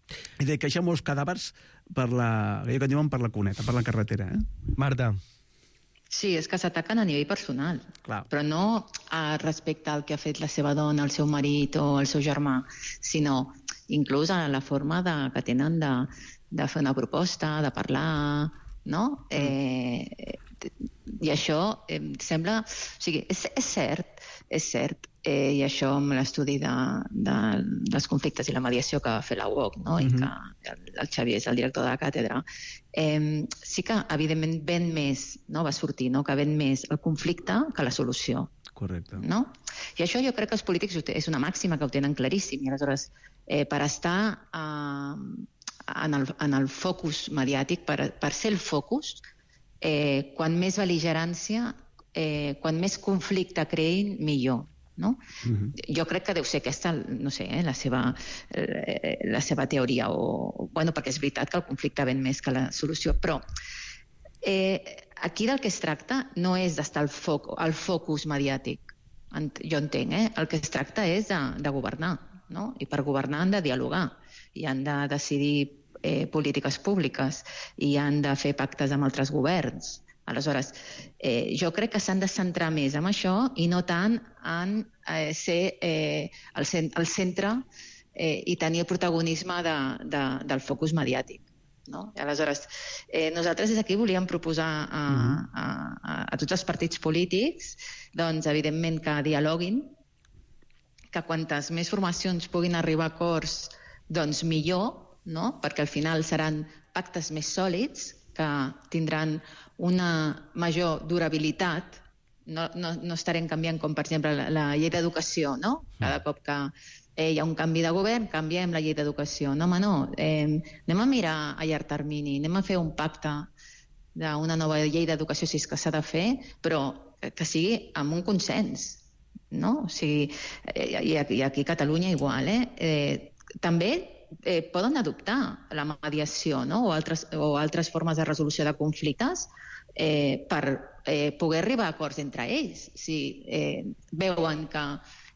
I de queixar molts cadàvers per la, que diuen per la cuneta, per la carretera. Eh? Marta. Sí, és que s'ataquen a nivell personal, Clar. però no a respecte al que ha fet la seva dona, el seu marit o el seu germà, sinó inclús a la forma de, que tenen de, de fer una proposta, de parlar, no? Eh, I això em sembla... O sigui, és, és cert, és cert, eh, i això amb l'estudi de, de, dels conflictes i la mediació que va fer la U O C, no? Mm-hmm. I que el, el Xavier és el director de la càtedra, eh, sí que, evidentment, ven més, no? Va sortir, no? Que ven més el conflicte que la solució. Correcte. No? I això jo crec que els polítics és una màxima que ho tenen claríssim, i aleshores, eh, per estar eh, en, el, en el focus mediàtic, per, per ser el focus, eh, quan més bel·ligerància, eh, quan més conflicte creïn, millor. No? Uh-huh. Jo crec que deu ser aquesta, no sé, eh, la, seva, eh, la seva teoria, o, bueno, perquè és veritat que el conflicte ven més que la solució, però eh, aquí del que es tracta no és d'estar al, foc, al focus mediàtic, jo entenc, eh? El que es tracta és de, de governar, no? I per governar han de dialogar i han de decidir eh, polítiques públiques i han de fer pactes amb altres governs. Aleshores, eh, jo crec que s'han de centrar més en això i no tant en eh, ser eh, el, cent, el centre eh, i tenir el protagonisme de, de, del focus mediàtic. No? Aleshores, eh, nosaltres des d'aquí volíem proposar a, a, a, a tots els partits polítics, doncs, evidentment, que dialoguin, que quantes més formacions puguin arribar a acords, doncs millor, no? Perquè al final seran pactes més sòlids, que tindran una major durabilitat. No, no, no estarem canviant com, per exemple, la, la llei d'educació, no? Cada cop que eh, hi ha un canvi de govern, canviem la llei d'educació. No, home, no. Eh, anem a mirar a llarg termini, anem a fer un pacte d'una nova llei d'educació, si és que s'ha de fer, però que sigui amb un consens, no? O sigui, eh, i, aquí, i aquí a Catalunya igual, eh? eh també Eh, poden adoptar la mediació, no? o, altres, o altres formes de resolució de conflictes eh, per eh, poder arribar a acords entre ells. Si eh, veuen que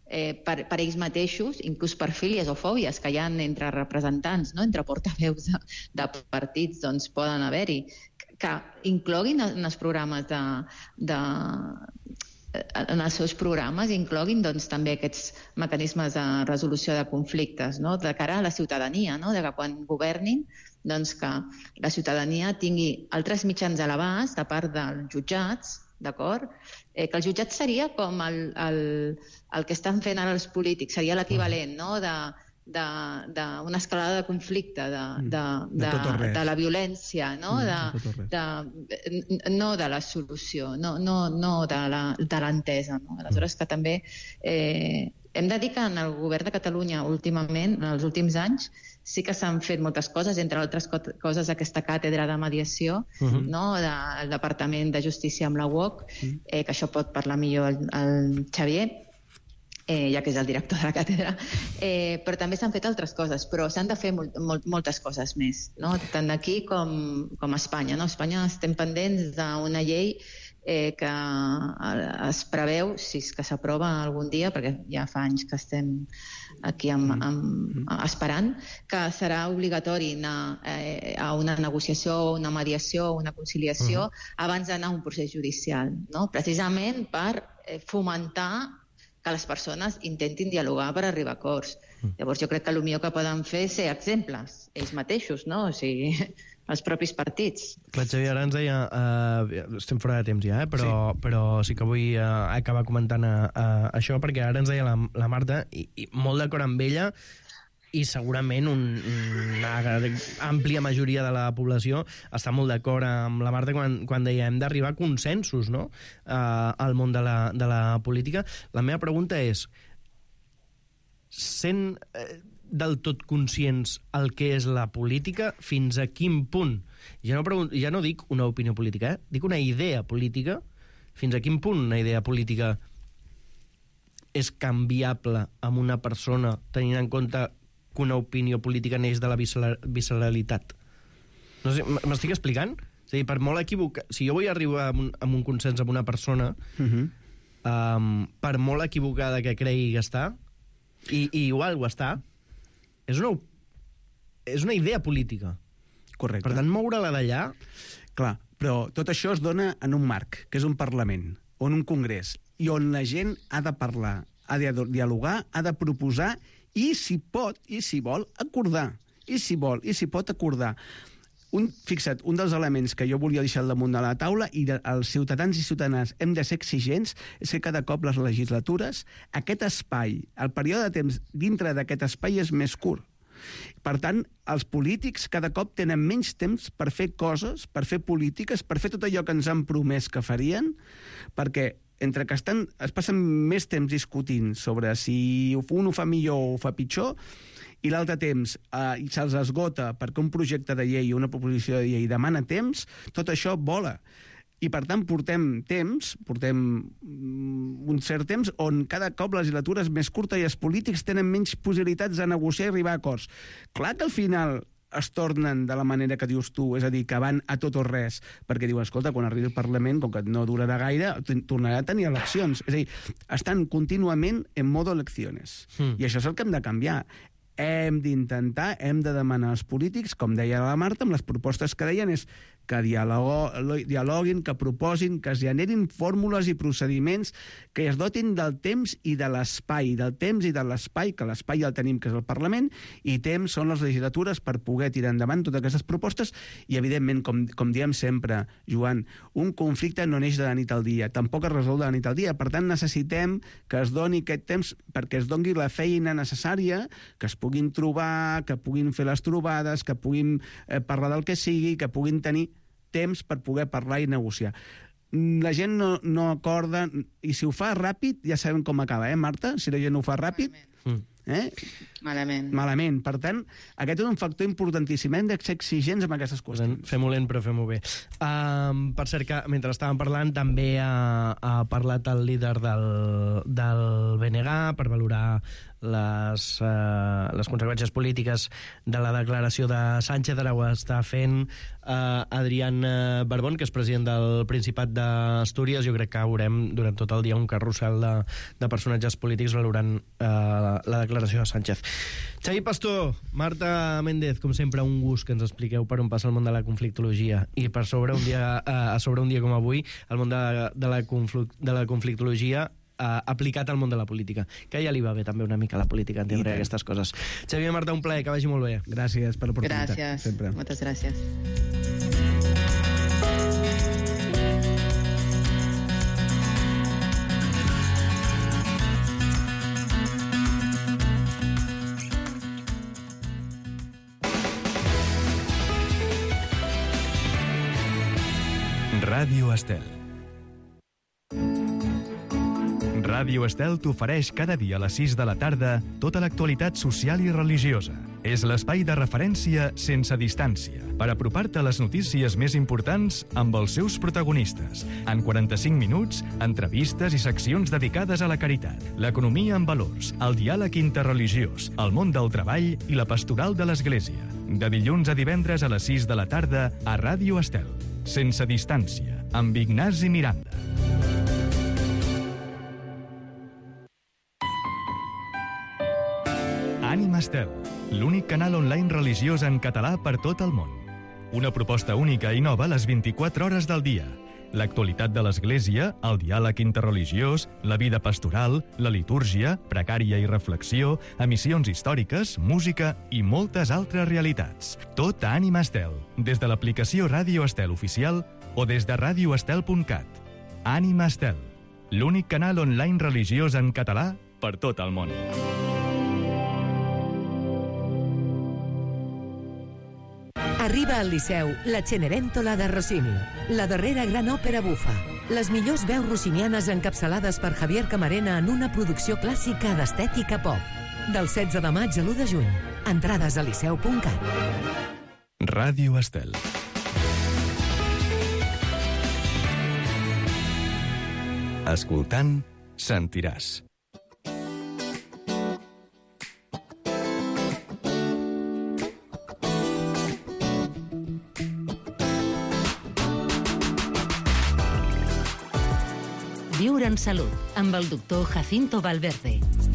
eh, per, per ells mateixos, inclús per fílies o fòbies que hi ha entre representants, no? Entre portaveus de, de partits, doncs poden haver-hi, que, que incloguin en els programes de, de en els seus programes incloguin doncs, també aquests mecanismes de resolució de conflictes, no? De cara a la ciutadania, no? De que quan governin doncs, que la ciutadania tingui altres mitjans a l'abast de part dels jutjats, d'acord? Eh, que el jutjat seria com el, el, el que estan fent ara els polítics, seria l'equivalent, no? de d'una escalada de conflicte, de, de, de, de, de la violència, no? De, de, no de la solució, no, no, no de l'entesa. No? Aleshores que també eh, hem de dir que en el govern de Catalunya últimament, en els últims anys, sí que s'han fet moltes coses, entre altres coses aquesta càtedra de mediació, uh-huh. no? del Departament de Justícia amb la U O C, uh-huh. eh, que això pot parlar millor el, el Xavier, Eh, ja que és el director de la càtedra, eh, però també s'han fet altres coses, però s'han de fer molt, molt, moltes coses més, no? Tant aquí com, com a Espanya. No? A Espanya estem pendents d'una llei eh, que es preveu, si és que s'aprova algun dia, perquè ja fa anys que estem aquí amb, amb, esperant, que serà obligatori anar eh, a una negociació, una mediació, una conciliació, uh-huh. abans d'anar a un procés judicial, no? Precisament per eh, fomentar que les persones intentin dialogar per arribar a acords. Mm. Llavors jo crec que el millor que poden fer és ser exemples, ells mateixos, no? O sigui, els propis partits. Clar, Xavier, ara ens deia... Uh, estem fora de temps ja, eh? Però, sí. però sí que vull uh, acabar comentant uh, uh, això, perquè ara ens deia la, la Marta, i, i molt d'acord amb ella, i segurament un, una àmplia majoria de la població està molt d'acord amb la Marta quan, quan deia hem d'arribar a consensos, no? uh, al món de la, de la política. La meva pregunta és, sent eh, del tot conscients el que és la política, fins a quin punt? Ja no, pregunto, ja no dic una opinió política, eh? Dic una idea política. Fins a quin punt una idea política és canviable amb una persona tenint en compte que una opinió política neix de la visceralitat? No sé, m'estic explicant? És a dir, per molt equivocar... Si jo vull arribar a un, a un consens amb una persona, uh-huh. um, per molt equivocada que cregui que està, i, i igual ho està, és una, és una idea política. Correcte. Per tant, moure-la d'allà... Clar, però tot això es dona en un marc, que és un Parlament, o en un Congrés, i on la gent ha de parlar, ha de dialogar, ha de proposar, i si pot, i si vol, acordar. I si vol, i si pot acordar. Un, fixa't, un dels elements que jo volia deixar al damunt de la taula i de, els ciutadans i ciutadanes hem de ser exigents és que cada cop les legislatures, aquest espai, el període de temps dintre d'aquest espai és més curt. Per tant, els polítics cada cop tenen menys temps per fer coses, per fer polítiques, per fer tot allò que ens han promès que farien, perquè entre que estan, es passen més temps discutint sobre si un ho fa millor o ho fa pitjor, i l'altre temps eh, se'ls esgota perquè un projecte de llei o una proposició de llei demana temps, tot això vola. I, per tant, portem temps, portem un cert temps on cada cop la legislatura és més curta i els polítics tenen menys possibilitats de negociar i arribar a acords. Clar que al final es tornen de la manera que dius tu, és a dir, que van a tot o res, perquè diuen, escolta, quan arribi al Parlament, com que no durarà gaire, tornarà a tenir eleccions. És a dir, estan contínuament en modo eleccions. Mm. I això és el que hem de canviar. Hem d'intentar, hem de demanar als polítics, com deia la Marta, amb les propostes que deien, és que dialogo, dialoguin, que proposin, que es generin fórmules i procediments que es dotin del temps i de l'espai, del temps i de l'espai, que l'espai ja el tenim, que és el Parlament, i temps són les legislatures per poder tirar endavant totes aquestes propostes, i evidentment, com, com diem sempre, Joan, un conflicte no neix de la nit al dia, tampoc es resol de la nit al dia, per tant necessitem que es doni aquest temps perquè es doni la feina necessària, que es puguin trobar, que puguin fer les trobades, que puguin eh, parlar del que sigui, que puguin tenir temps per poder parlar i negociar. La gent no, no acorda, i si ho fa ràpid, ja sabem com acaba, eh, Marta? Si la gent ho fa ràpid... Eh? Malament. Malament. Per tant, aquest és un factor importantíssim. Hem de ser exigents amb aquestes qüestions. Fem-ho lent, però fem-ho bé. Um, per cert, que mentre estàvem parlant, també ha, ha parlat el líder del, del B N G per valorar les, uh, les conseqüències polítiques de la declaració de Sánchez. Ara ho està fent uh, Adrián Barbón, que és president del Principat d'Astúries. Jo crec que veurem durant tot el dia un carrusel de, de personatges polítics valorant uh, la, la declaració de Sánchez. Xavi Pastor, Marta Méndez, com sempre, un gust que ens expliqueu per on passa el món de la conflictologia i per sobre un dia, uh, a sobre un dia com avui el món de, de, la, conflic, de la conflictologia Uh, aplicat al món de la política, que ja li va bé també una mica a la política entendre aquestes coses. Xavier, Marta, un plaer, que vagi molt bé. Gràcies per l'oportunitat. Gràcies, sempre. moltes gràcies. Ràdio Estel. Ràdio Estel t'ofereix cada dia a les sis de la tarda tota l'actualitat social i religiosa. És l'espai de referència sense distància per apropar-te a les notícies més importants amb els seus protagonistes. En quaranta-cinc minuts, entrevistes i seccions dedicades a la caritat, l'economia en valors, el diàleg interreligiós, el món del treball i la pastoral de l'Església. De dilluns a divendres a les sis de la tarda a Ràdio Estel. Sense distància, amb Ignasi Miranda. Ànima Estel, l'únic canal online religiós en català per tot el món. Una proposta única i nova a les vint-i-quatre hores del dia. L'actualitat de l'Església, el diàleg interreligiós, la vida pastoral, la litúrgia, precària i reflexió, emissions històriques, música i moltes altres realitats. Tot a Ànima Estel, des de l'aplicació Ràdio Estel oficial o des de ràdio estel punt cat. Ànima Estel, l'únic canal online religiós en català per tot el món. Arriba al Liceu la Cenerentola de Rossini, la darrera gran òpera bufa. Les millors veus rossinianes encapçalades per Javier Camarena en una producció clàssica d'estètica pop. Del setze de maig a l'u de juny. Entrades a liceu punt cat. Ràdio Estel. Escoltant, sentiràs. Viure en salut, amb el doctor Jacinto Valverde.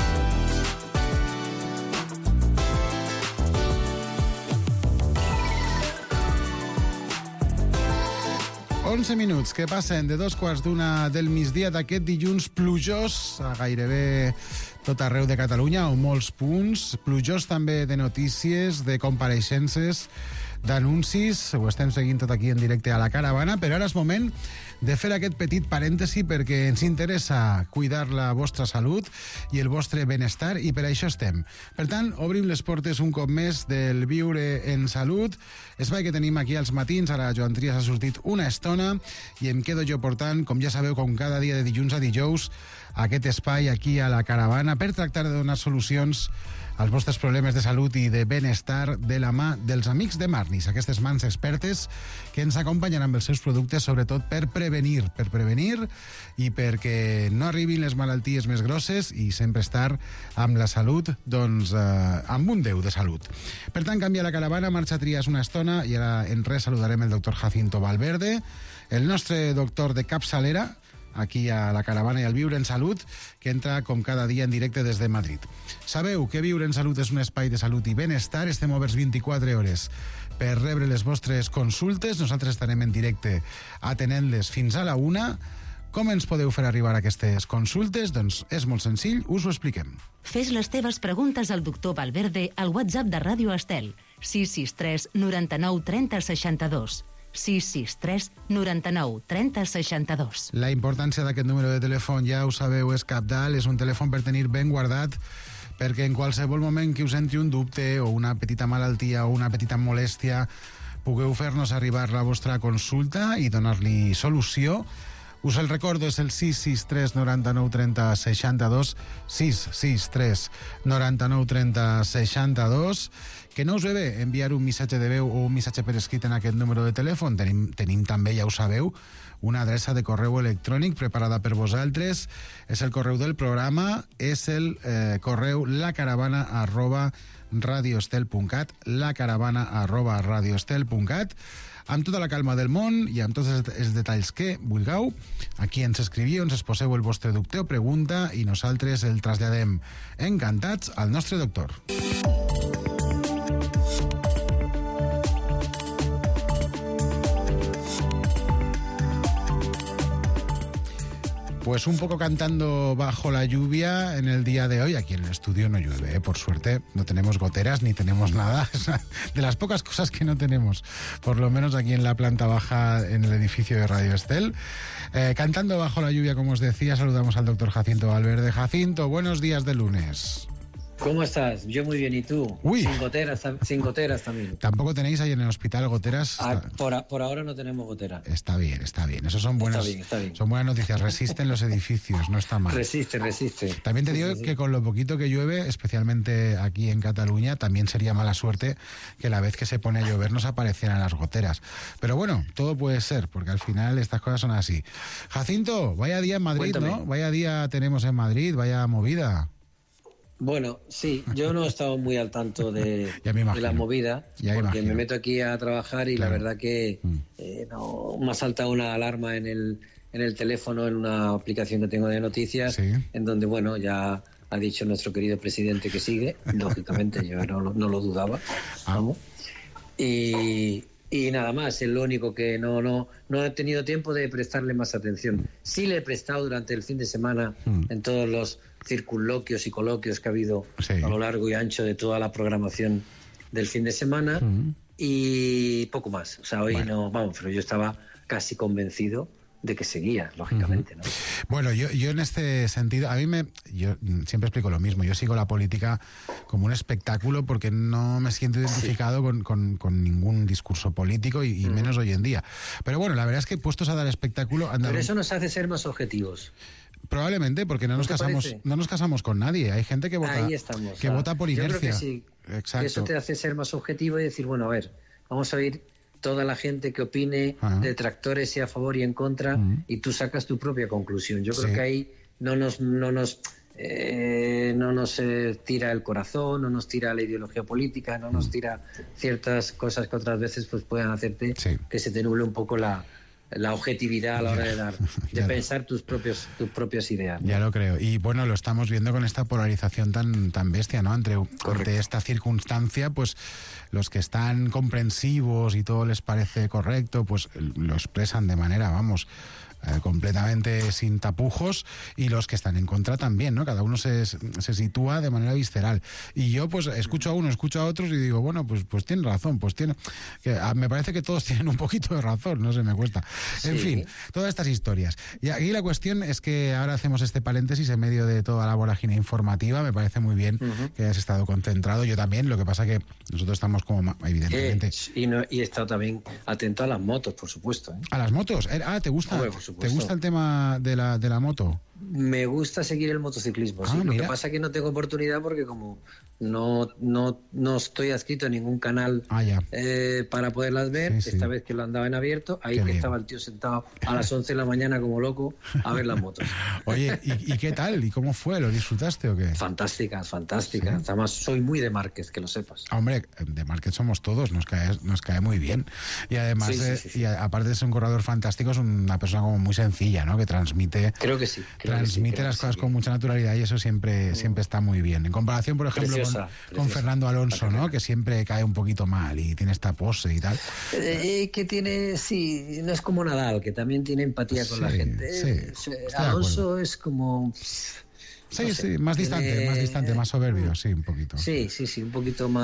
onze minuts que passen de dos quarts d'una del migdia d'aquest dilluns plujós a gairebé tot arreu de Catalunya, o molts punts. Plujós també de notícies, de compareixences, d'anuncis. Ho estem seguint tot aquí en directe a la Caravana, però ara és moment de fer aquest petit parèntesi perquè ens interessa cuidar la vostra salut i el vostre benestar, i per això estem. Per tant, obrim les portes un cop més del Viure en Salut, espai que tenim aquí als matins. Ara Joan Trias ha sortit una estona i em quedo jo portant, com ja sabeu, com cada dia de dilluns a dijous, aquest espai aquí a la Caravana per tractar de donar solucions als vostres problemes de salut i de benestar de la mà dels amics de Marnis, aquestes mans expertes que ens acompanyen amb els seus productes, sobretot per prevenir, per prevenir i perquè no arribin les malalties més grosses i sempre estar amb la salut, doncs, eh, amb un Déu de salut. Per tant, canvia la Caravana, marxa Trias una estona i ara en res saludarem el doctor Jacinto Valverde, el nostre doctor de capçalera, aquí a la Caravana i al Viure en Salut, que entra com cada dia en directe des de Madrid. Sabeu que Viure en Salut és un espai de salut i benestar. Estem oberts vint-i-quatre hores per rebre les vostres consultes. Nosaltres estarem en directe atenent-les fins a la una. Com ens podeu fer arribar aquestes consultes? Doncs és molt senzill, us ho expliquem. Fes les teves preguntes al doctor Valverde al WhatsApp de Ràdio Estel, sis sis tres noranta-nou trenta seixanta-dos. sis sis tres noranta-nou trenta seixanta-dos. La importància d'aquest número de telèfon, ja ho sabeu, és cabdal. És un telèfon per tenir ben guardat, perquè en qualsevol moment que us entri un dubte o una petita malaltia o una petita molèstia, pugueu fer-nos arribar la vostra consulta i donar-li solució. Us el recordo, és el sis sis tres noranta-nou trenta seixanta-dos, sis sis tres noranta-nou trenta seixanta-dos. Que no us ve bé enviar un missatge de veu o un missatge per escrit en aquest número de telèfon. Tenim, tenim també, ja ho sabeu, una adreça de correu electrònic preparada per vosaltres. És el correu del programa, és el eh, correu lacaravana arroba radioestel.cat, lacaravana arroba radioestel.cat. Amb tota la calma del món i amb tots els detalls que vulgueu, aquí ens escriviu, ens exposeu el vostre dubte o pregunta i nosaltres el traslladem encantats al nostre doctor. Pues un poco cantando bajo la lluvia en el día de hoy. Aquí en el estudio no llueve, ¿eh? Por suerte no tenemos goteras ni tenemos nada. De las pocas cosas que no tenemos, por lo menos aquí en la planta baja en el edificio de Radio Estel. Eh, cantando bajo la lluvia, como os decía, saludamos al doctor Jacinto Valverde. Jacinto, buenos días de lunes. ¿Cómo estás? Yo muy bien, ¿y tú? Uy. Sin goteras, sin goteras también. ¿Tampoco tenéis ahí en el hospital goteras? Ah, por, a, por ahora no tenemos gotera. Está bien, está bien. Eso son buenas, está bien, está bien. Son buenas noticias. Resisten los edificios, no está mal. Resiste, resiste. También te sí, digo sí, sí. que con lo poquito que llueve, especialmente aquí en Cataluña, también sería mala suerte que la vez que se pone a llover nos aparecieran las goteras. Pero bueno, todo puede ser, porque al final estas cosas son así. Jacinto, vaya día en Madrid, Cuéntame. ¿no? Vaya día tenemos en Madrid, vaya movida. Bueno, sí, yo no he estado muy al tanto de, de la movida, ya porque imagino. me meto aquí a trabajar y claro. La verdad que eh, no, me ha saltado una alarma en el, en el teléfono, en una aplicación que tengo de noticias, sí. En donde, bueno, ya ha dicho nuestro querido presidente que sigue, lógicamente, yo no, no lo dudaba, vamos. Y... Y nada más, es lo único que no, no, no he tenido tiempo de prestarle más atención. Sí le he prestado durante el fin de semana mm. en todos los circunloquios y coloquios que ha habido sí. a lo largo y ancho de toda la programación del fin de semana mm. y poco más. O sea, hoy bueno. no, vamos, pero yo estaba casi convencido de que seguía, lógicamente, ¿no? Bueno, yo, yo en este sentido, a mí me, yo siempre explico lo mismo, yo sigo la política como un espectáculo porque no me siento identificado sí. con, con, con ningún discurso político y, y uh-huh. menos hoy en día. Pero bueno, la verdad es que puestos a dar espectáculo... Pero andamos... eso nos hace ser más objetivos. Probablemente, porque no, ¿No nos casamos parece? no nos casamos con nadie. Hay gente que vota, Ahí estamos, que vota por inercia. Yo creo que sí. Exacto. Eso te hace ser más objetivo y decir, bueno, a ver, vamos a oír toda la gente que opine, uh-huh. detractores y a favor y en contra, uh-huh. y tú sacas tu propia conclusión. Yo creo sí. que ahí no nos no nos eh, no nos eh, tira el corazón, no nos tira la ideología política, no uh-huh. nos tira ciertas cosas que otras veces pues pueden hacerte sí. que se te nuble un poco la la objetividad a la hora de dar, de pensar tus propios tus propias ideas, ¿no? Ya lo creo. Y bueno, lo estamos viendo con esta polarización tan tan bestia, ¿no? Ante, ante esta circunstancia, pues los que están comprensivos y todo les parece correcto, pues lo expresan de manera, vamos, eh, completamente sin tapujos, y los que están en contra también, ¿no? Cada uno se, se sitúa de manera visceral. Y yo, pues, escucho a uno, escucho a otros y digo, bueno, pues pues tiene razón, pues tiene... Que, a, me parece que todos tienen un poquito de razón, no sé, me cuesta. Sí. En fin, todas estas historias. Y aquí la cuestión es que ahora hacemos este paréntesis en medio de toda la vorágine informativa. Me parece muy bien uh-huh. que hayas estado concentrado. Yo también, lo que pasa que nosotros estamos como, evidentemente... Eh, y, no, y he estado también atento a las motos, por supuesto, ¿eh? ¿A las motos? Ah, ¿te gusta? Hombre, por supuesto. ¿Te gusta el tema de la, de la moto? Me gusta seguir el motociclismo, ah, sí. Lo que pasa es que no tengo oportunidad porque como no no no estoy adscrito a ningún canal ah, ya. Eh, para poderlas ver, sí, esta sí. vez que lo andaba en abierto, ahí qué que bien. Estaba el tío sentado a las once de la mañana como loco a ver las motos. Oye, ¿y, y qué tal? ¿Y cómo fue? ¿Lo disfrutaste o qué? Fantásticas, fantásticas. ¿Sí? Además, soy muy de Márquez, que lo sepas. Hombre, de Márquez somos todos, nos cae, nos cae muy bien. Y además, sí, sí, eh, sí, sí. y aparte de ser un corredor fantástico, es una persona como muy sencilla, ¿no? Que transmite... Creo que sí. Creo transmite que sí, las creo cosas sí. con mucha naturalidad y eso siempre mm. siempre está muy bien. En comparación, por ejemplo, preciosa, con, preciosa. con Fernando Alonso, ¿no? Que siempre cae un poquito mal y tiene esta pose y tal. Eh, que tiene, sí, no es como Nadal, que también tiene empatía con sí, la gente. Sí, Alonso es como... Sí, no sé, sí, más tiene... distante, más distante, más soberbio, sí, un poquito. Sí, sí, sí, un poquito más...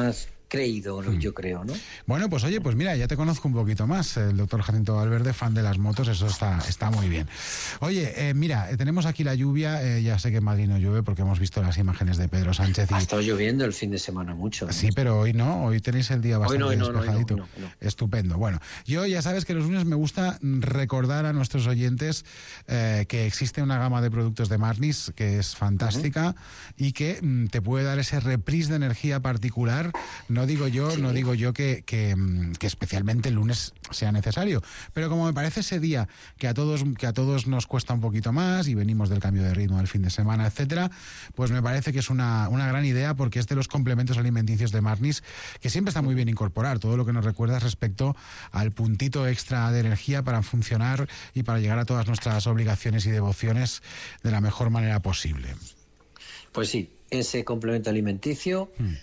creído, mm. yo creo, ¿no? Bueno, pues oye, pues mira, ya te conozco un poquito más, el doctor Jacinto Valverde, fan de las motos, eso está, está muy bien. Oye, eh, mira, tenemos aquí la lluvia, eh, ya sé que en Madrid no llueve porque hemos visto las imágenes de Pedro Sánchez. Y... Ha estado lloviendo el fin de semana mucho, ¿no? Sí, pero hoy no, hoy tenéis el día bastante hoy no, despejadito. No, no, no, no. Estupendo. Bueno, yo ya sabes que los lunes me gusta recordar a nuestros oyentes eh, que existe una gama de productos de Marnis que es fantástica uh-huh. y que mm, te puede dar ese reprise de energía particular. No digo yo, sí. no digo yo que, que, que especialmente el lunes sea necesario, pero como me parece ese día que a todos que a todos nos cuesta un poquito más y venimos del cambio de ritmo del fin de semana, etcétera, pues me parece que es una, una gran idea porque es de los complementos alimenticios de Marnis que siempre está muy bien incorporar todo lo que nos recuerdas respecto al puntito extra de energía para funcionar y para llegar a todas nuestras obligaciones y devociones de la mejor manera posible. Pues sí, ese complemento alimenticio hmm.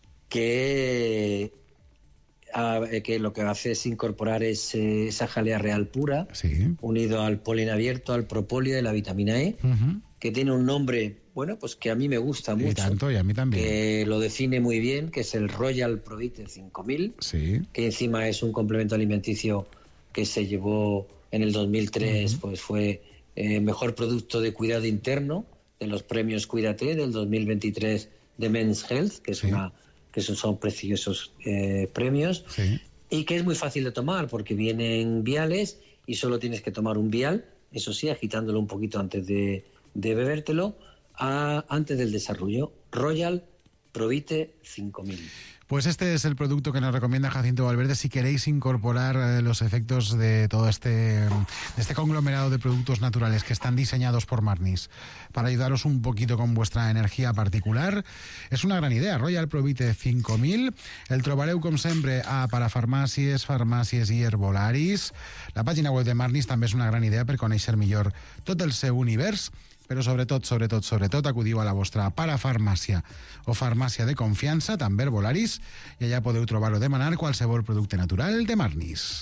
que, a, que lo que hace es incorporar ese, esa jalea real pura, sí. unido al polen abierto, al propóleo y la vitamina E, uh-huh. que tiene un nombre, bueno, pues que a mí me gusta mucho. Y tanto, y a mí también. Que lo define muy bien, que es el Royal Provite cinco mil, sí. que encima es un complemento alimenticio que se llevó en el dos mil tres, uh-huh. pues fue eh, mejor producto de cuidado interno de los premios Cuídate del dos mil veintitrés de Men's Health, que es sí. una que son, son preciosos eh, premios, sí. y que es muy fácil de tomar porque vienen viales y solo tienes que tomar un vial, eso sí, agitándolo un poquito antes de, de bebértelo, a, antes del desarrollo. Royal Provite cinco mil. Pues este es el producto que nos recomienda Jacinto Valverde si queréis incorporar eh, los efectos de todo este, de este conglomerado de productos naturales que están diseñados por Marnis para ayudaros un poquito con vuestra energía particular. És una gran idea. Royal Provite cinco mil. El trobareu, com sempre, a parafarmàcies, farmàcies i herbolaris. La pàgina web de Marnis també és una gran idea per conèixer millor tot el seu univers, però sobretot, sobretot, sobretot acudiu a la vostra parafarmàcia o farmàcia de confiança, també herbolaris, i allà podeu trobar o demanar qualsevol producte natural de Marnis.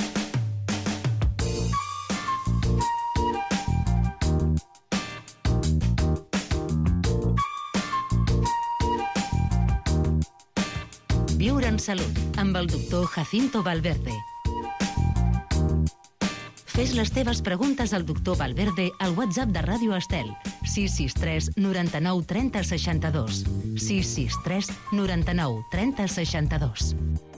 Viure en salut, amb el doctor Jacinto Valverde. Fes les teves preguntes al doctor Valverde al WhatsApp de Ràdio Estel, sis sis tres noranta-nou trenta seixanta-dos. sis sis tres noranta-nou trenta seixanta-dos.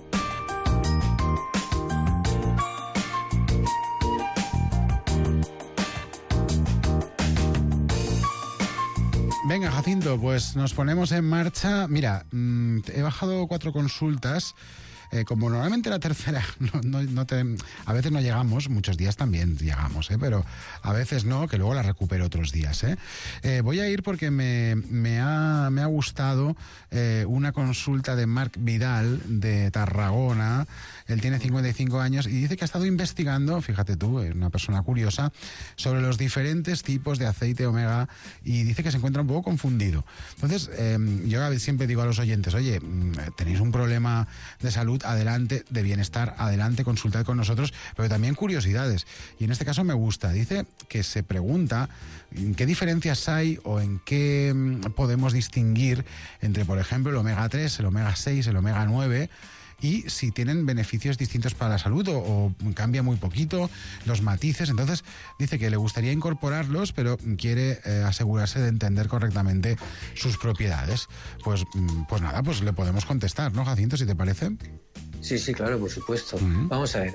Venga, Jacinto, pues nos ponemos en marcha. Mira, mmm, he bajado cuatro consultas. Eh, como normalmente la tercera, no, no, no te, a veces no llegamos, muchos días también llegamos, ¿eh? Pero a veces no, que luego la recupero otros días. ¿eh? Eh, voy a ir porque me, me, ha, me ha gustado eh, una consulta de Marc Vidal de Tarragona. Él tiene cincuenta y cinco años y dice que ha estado investigando, fíjate tú, es una persona curiosa, sobre los diferentes tipos de aceite omega y dice que se encuentra un poco confundido. Entonces, eh, yo siempre digo a los oyentes, oye, tenéis un problema de salud, adelante, de bienestar, adelante, consultad con nosotros, pero también curiosidades. Y en este caso me gusta. Dice que se pregunta en qué diferencias hay o en qué podemos distinguir entre, por ejemplo, el omega tres, el omega seis, el omega nueve, y si tienen beneficios distintos para la salud o, o cambia muy poquito los matices. Entonces dice que le gustaría incorporarlos, pero quiere eh, asegurarse de entender correctamente sus propiedades. Pues, pues nada, pues le podemos contestar, ¿no, Jacinto, si te parece? Sí, sí, claro, por supuesto. Uh-huh. Vamos a ver,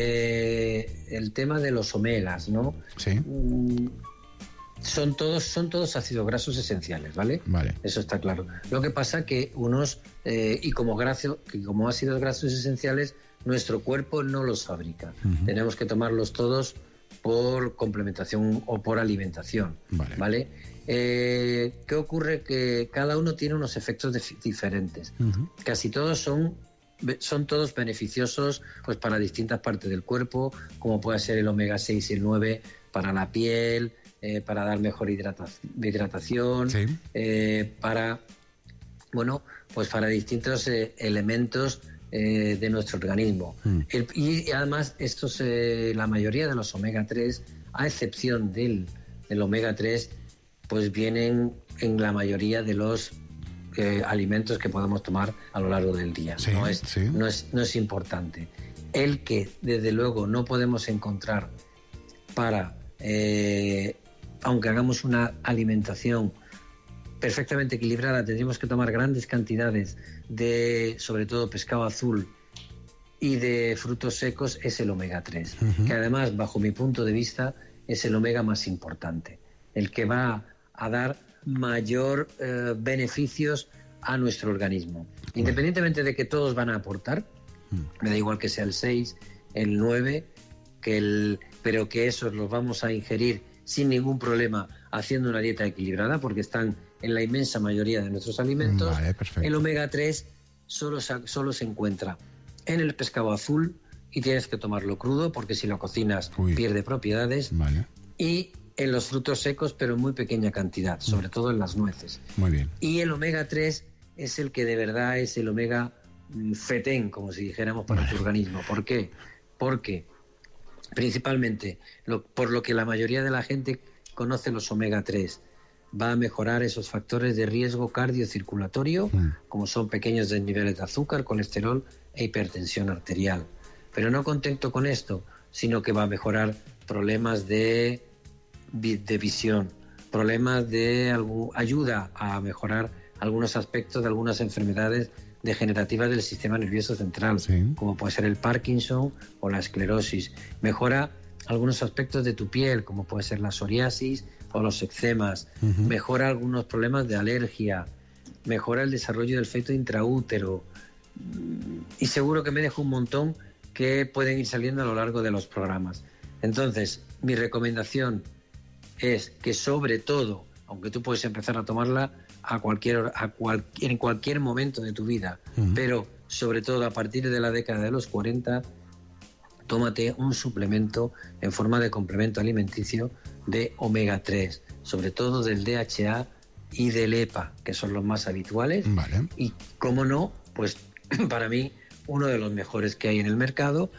eh, el tema de los omegas, ¿no? Sí. Mm, son todos son todos ácidos grasos esenciales, ¿vale? Vale. Eso está claro. Lo que pasa que unos, eh, y como, graso, que como ácidos grasos esenciales, nuestro cuerpo no los fabrica. Uh-huh. Tenemos que tomarlos todos por complementación o por alimentación, vale. ¿vale? Eh, ¿Qué ocurre? Que cada uno tiene unos efectos de, diferentes. Uh-huh. Casi todos son son todos beneficiosos pues para distintas partes del cuerpo, como puede ser el omega seis y el nueve para la piel, eh, para dar mejor hidrata hidratación, sí. eh, para bueno, pues para distintos eh, elementos eh, de nuestro organismo. Mm. El, y además estos, eh, la mayoría de los omega tres, a excepción del, del omega tres, pues vienen en la mayoría de los eh, alimentos que podamos tomar a lo largo del día. Sí, no, es, sí. no, es, no es importante. El que, desde luego, no podemos encontrar para, eh, aunque hagamos una alimentación perfectamente equilibrada, tendríamos que tomar grandes cantidades de, sobre todo, pescado azul y de frutos secos, es el omega tres, uh-huh. que además, bajo mi punto de vista, es el omega más importante, el que va a dar mayor eh, beneficios a nuestro organismo. Bueno. Independientemente de que todos van a aportar, uh-huh. me da igual que sea el seis, el nueve, que el, pero que esos los vamos a ingerir sin ningún problema haciendo una dieta equilibrada, porque están en la inmensa mayoría de nuestros alimentos. Vale, perfecto. El omega tres solo se, solo se encuentra en el pescado azul y tienes que tomarlo crudo porque si lo cocinas Uy. pierde propiedades. Vale. Y en los frutos secos, pero en muy pequeña cantidad, sobre mm. todo en las nueces. Muy bien. Y el omega tres es el que de verdad es el omega fetén, como si dijéramos, para vale. tu organismo. ¿Por qué? Porque principalmente lo, por lo que la mayoría de la gente conoce los omega tres, va a mejorar esos factores de riesgo cardiocirculatorio, mm. como son pequeños desniveles de azúcar, colesterol e hipertensión arterial. Pero no contento con esto, sino que va a mejorar problemas de, de visión, problemas de algún, ayuda a mejorar algunos aspectos de algunas enfermedades degenerativas del sistema nervioso central, sí. como puede ser el Parkinson o la esclerosis. Mejora algunos aspectos de tu piel, como puede ser la psoriasis o los eczemas. Uh-huh. Mejora algunos problemas de alergia. Mejora el desarrollo del feto intraútero. Y seguro que me dejo un montón que pueden ir saliendo a lo largo de los programas. Entonces, mi recomendación es que sobre todo, aunque tú puedes empezar a tomarla a cualquier, a cual, en cualquier momento de tu vida, uh-huh. pero sobre todo a partir de la década de los cuarenta, tómate un suplemento en forma de complemento alimenticio de omega tres, sobre todo del D H A y del E P A, que son los más habituales. Vale. Y, como no, pues para mí uno de los mejores que hay en el mercado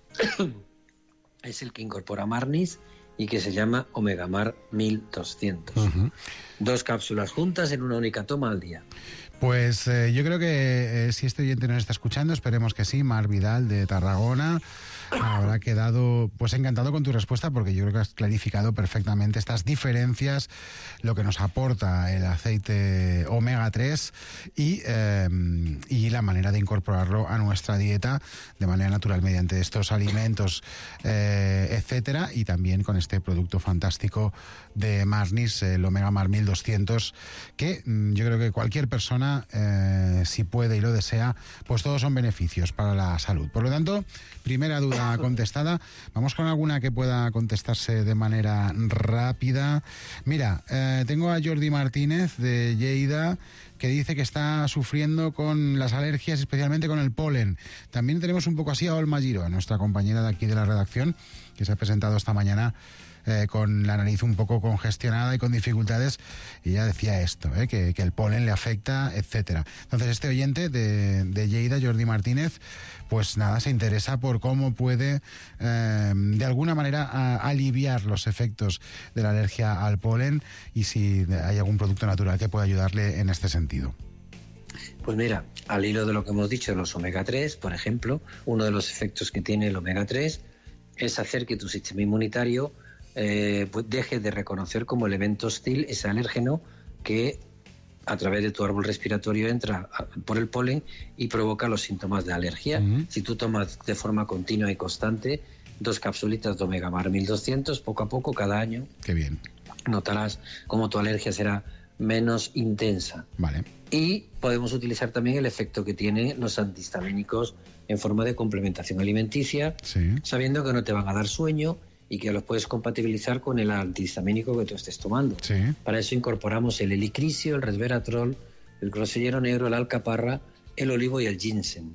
es el que incorpora Marnis y que se llama Omega Mar mil doscientos. Uh-huh. Dos cápsulas juntas en una única toma al día. Pues eh, yo creo que eh, si este oyente nos está escuchando, esperemos que sí, Mar Vidal de Tarragona, habrá quedado pues encantado con tu respuesta, porque yo creo que has clarificado perfectamente estas diferencias, lo que nos aporta el aceite omega tres y, eh, y la manera de incorporarlo a nuestra dieta de manera natural mediante estos alimentos, eh, etcétera, y también con este producto fantástico de Marnis, el Omega Mar mil doscientos, que mm, yo creo que cualquier persona, eh, si puede y lo desea, pues todos son beneficios para la salud. Por lo tanto, primera duda contestada. Vamos con alguna que pueda contestarse de manera rápida. Mira, eh, tengo a Jordi Martínez de Lleida, que dice que está sufriendo con las alergias, especialmente con el polen. También tenemos un poco así a Olma Giró, nuestra compañera de aquí de la redacción, que se ha presentado esta mañana Eh, con la nariz un poco congestionada y con dificultades, y ya decía esto, eh, que, que el polen le afecta, etcétera. Entonces este oyente de, de Lleida, Jordi Martínez, pues nada, se interesa por cómo puede eh, de alguna manera a, aliviar los efectos de la alergia al polen y si hay algún producto natural que pueda ayudarle en este sentido. Pues mira, al hilo de lo que hemos dicho de los omega tres, por ejemplo, uno de los efectos que tiene el omega tres es hacer que tu sistema inmunitario Eh, pues deje de reconocer como elemento hostil ese alérgeno que a través de tu árbol respiratorio entra a, por el polen y provoca los síntomas de alergia. Uh-huh. Si tú tomas de forma continua y constante dos capsulitas de Omega Mar mil doscientos, poco a poco, cada año, qué bien, notarás cómo tu alergia será menos intensa. Vale. Y podemos utilizar también el efecto que tienen los antihistamínicos en forma de complementación alimenticia, sí. sabiendo que no te van a dar sueño y que los puedes compatibilizar con el antihistamínico que tú estés tomando. Sí. Para eso incorporamos el helicrisio, el resveratrol, el grosellero negro, el alcaparra, el olivo y el ginseng.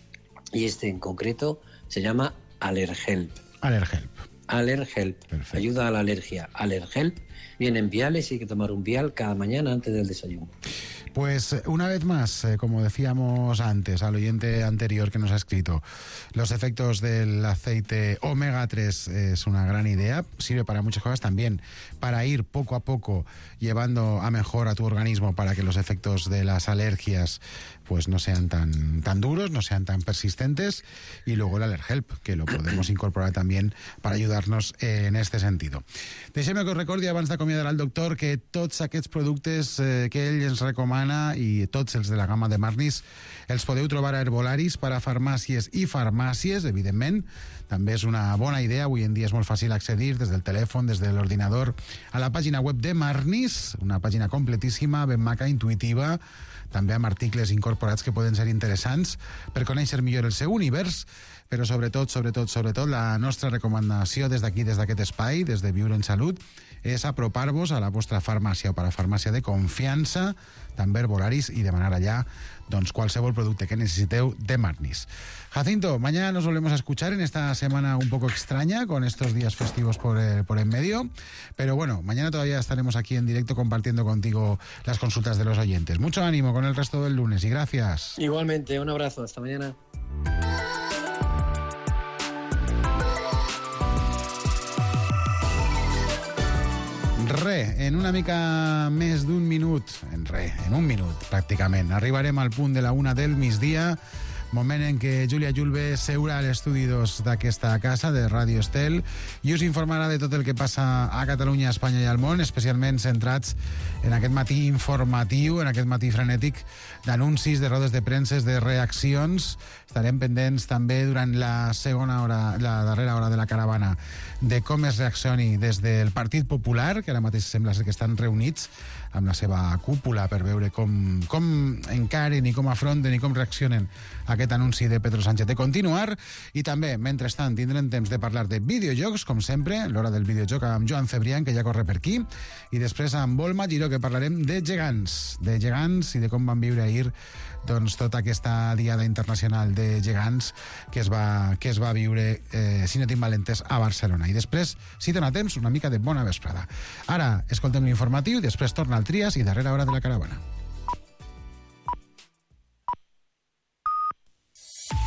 Y este en concreto se llama Allerhelp. Allerhelp. Allerhelp. Perfecto. Ayuda a la alergia. Allerhelp vienen viales y hay que tomar un vial cada mañana antes del desayuno. Pues una vez más, eh, como decíamos antes al oyente anterior que nos ha escrito, los efectos del aceite omega tres es una gran idea, sirve para muchas cosas también, para ir poco a poco llevando a mejor a tu organismo para que los efectos de las alergias pues no sean tan, tan duros, no sean tan persistentes, y luego el Allerhelp, que lo podemos incorporar también para ayudarnos en este sentido. Deixem-me que us recordi abans d'acomiadar al doctor que tots aquests productes eh, que ell ens recomana i tots els de la gamma de Marnis els podeu trobar a herbolaris per a farmàcies i farmàcies, evidentment. També és una bona idea, avui en dia és molt fàcil accedir des del telèfon, des de l'ordinador, a la pàgina web de Marnis, una pàgina completíssima, ben maca, intuïtiva, també amb articles incorporats que poden ser interessants per conèixer millor el seu univers, però sobretot, sobretot, sobretot, la nostra recomanació des d'aquí, des d'aquest espai, des de Viure en Salut, és apropar-vos a la vostra farmàcia o parafarmàcia de confiança, també herbolaris, i demanar allà doncs, qualsevol producte que necesiteu de Marnis. Jacinto, mañana nos volvemos a escuchar en esta semana un poco extraña, con estos días festivos por, eh, por en medio, pero bueno, mañana todavía estaremos aquí en directo compartiendo contigo las consultas de los oyentes. Mucho ánimo con el resto del lunes y gracias. Igualmente, un abrazo, hasta mañana. Re, en una mica més d'un minut, en re, en un minut pràcticament, arribarem al punt de la una del migdia, moment en què Júlia Julve seurà a l'estudi dos d'aquesta casa, de Ràdio Estel, i us informarà de tot el que passa a Catalunya, a Espanya i al món, especialment centrats en aquest matí informatiu, en aquest matí frenètic d'anuncis, de rodes de premses, de reaccions. Estarem pendents també durant la segona hora, la darrera hora de la caravana, de com es reaccioni des del Partit Popular, que ara mateix sembla ser que estan reunits amb la seva cúpula per veure com, com encaren i com afronten i com reaccionen a aquest anunci de Pedro Sánchez de continuar. I també, mentrestant, tindrem temps de parlar de videojocs, com sempre, l'hora del videojoc amb Joan Cebrián, que ja corre per aquí, i després amb Volma Giró, que parlarem de gegants, de gegants i de com van viure ahir doncs, tota aquesta diada internacional de gegants que es va, que es va viure, eh, si no tinc malentès, a Barcelona. I després, si dona temps, una mica de bona vesprada. Ara escoltem l'informatiu i després torna al Trias i darrera hora de la caravana.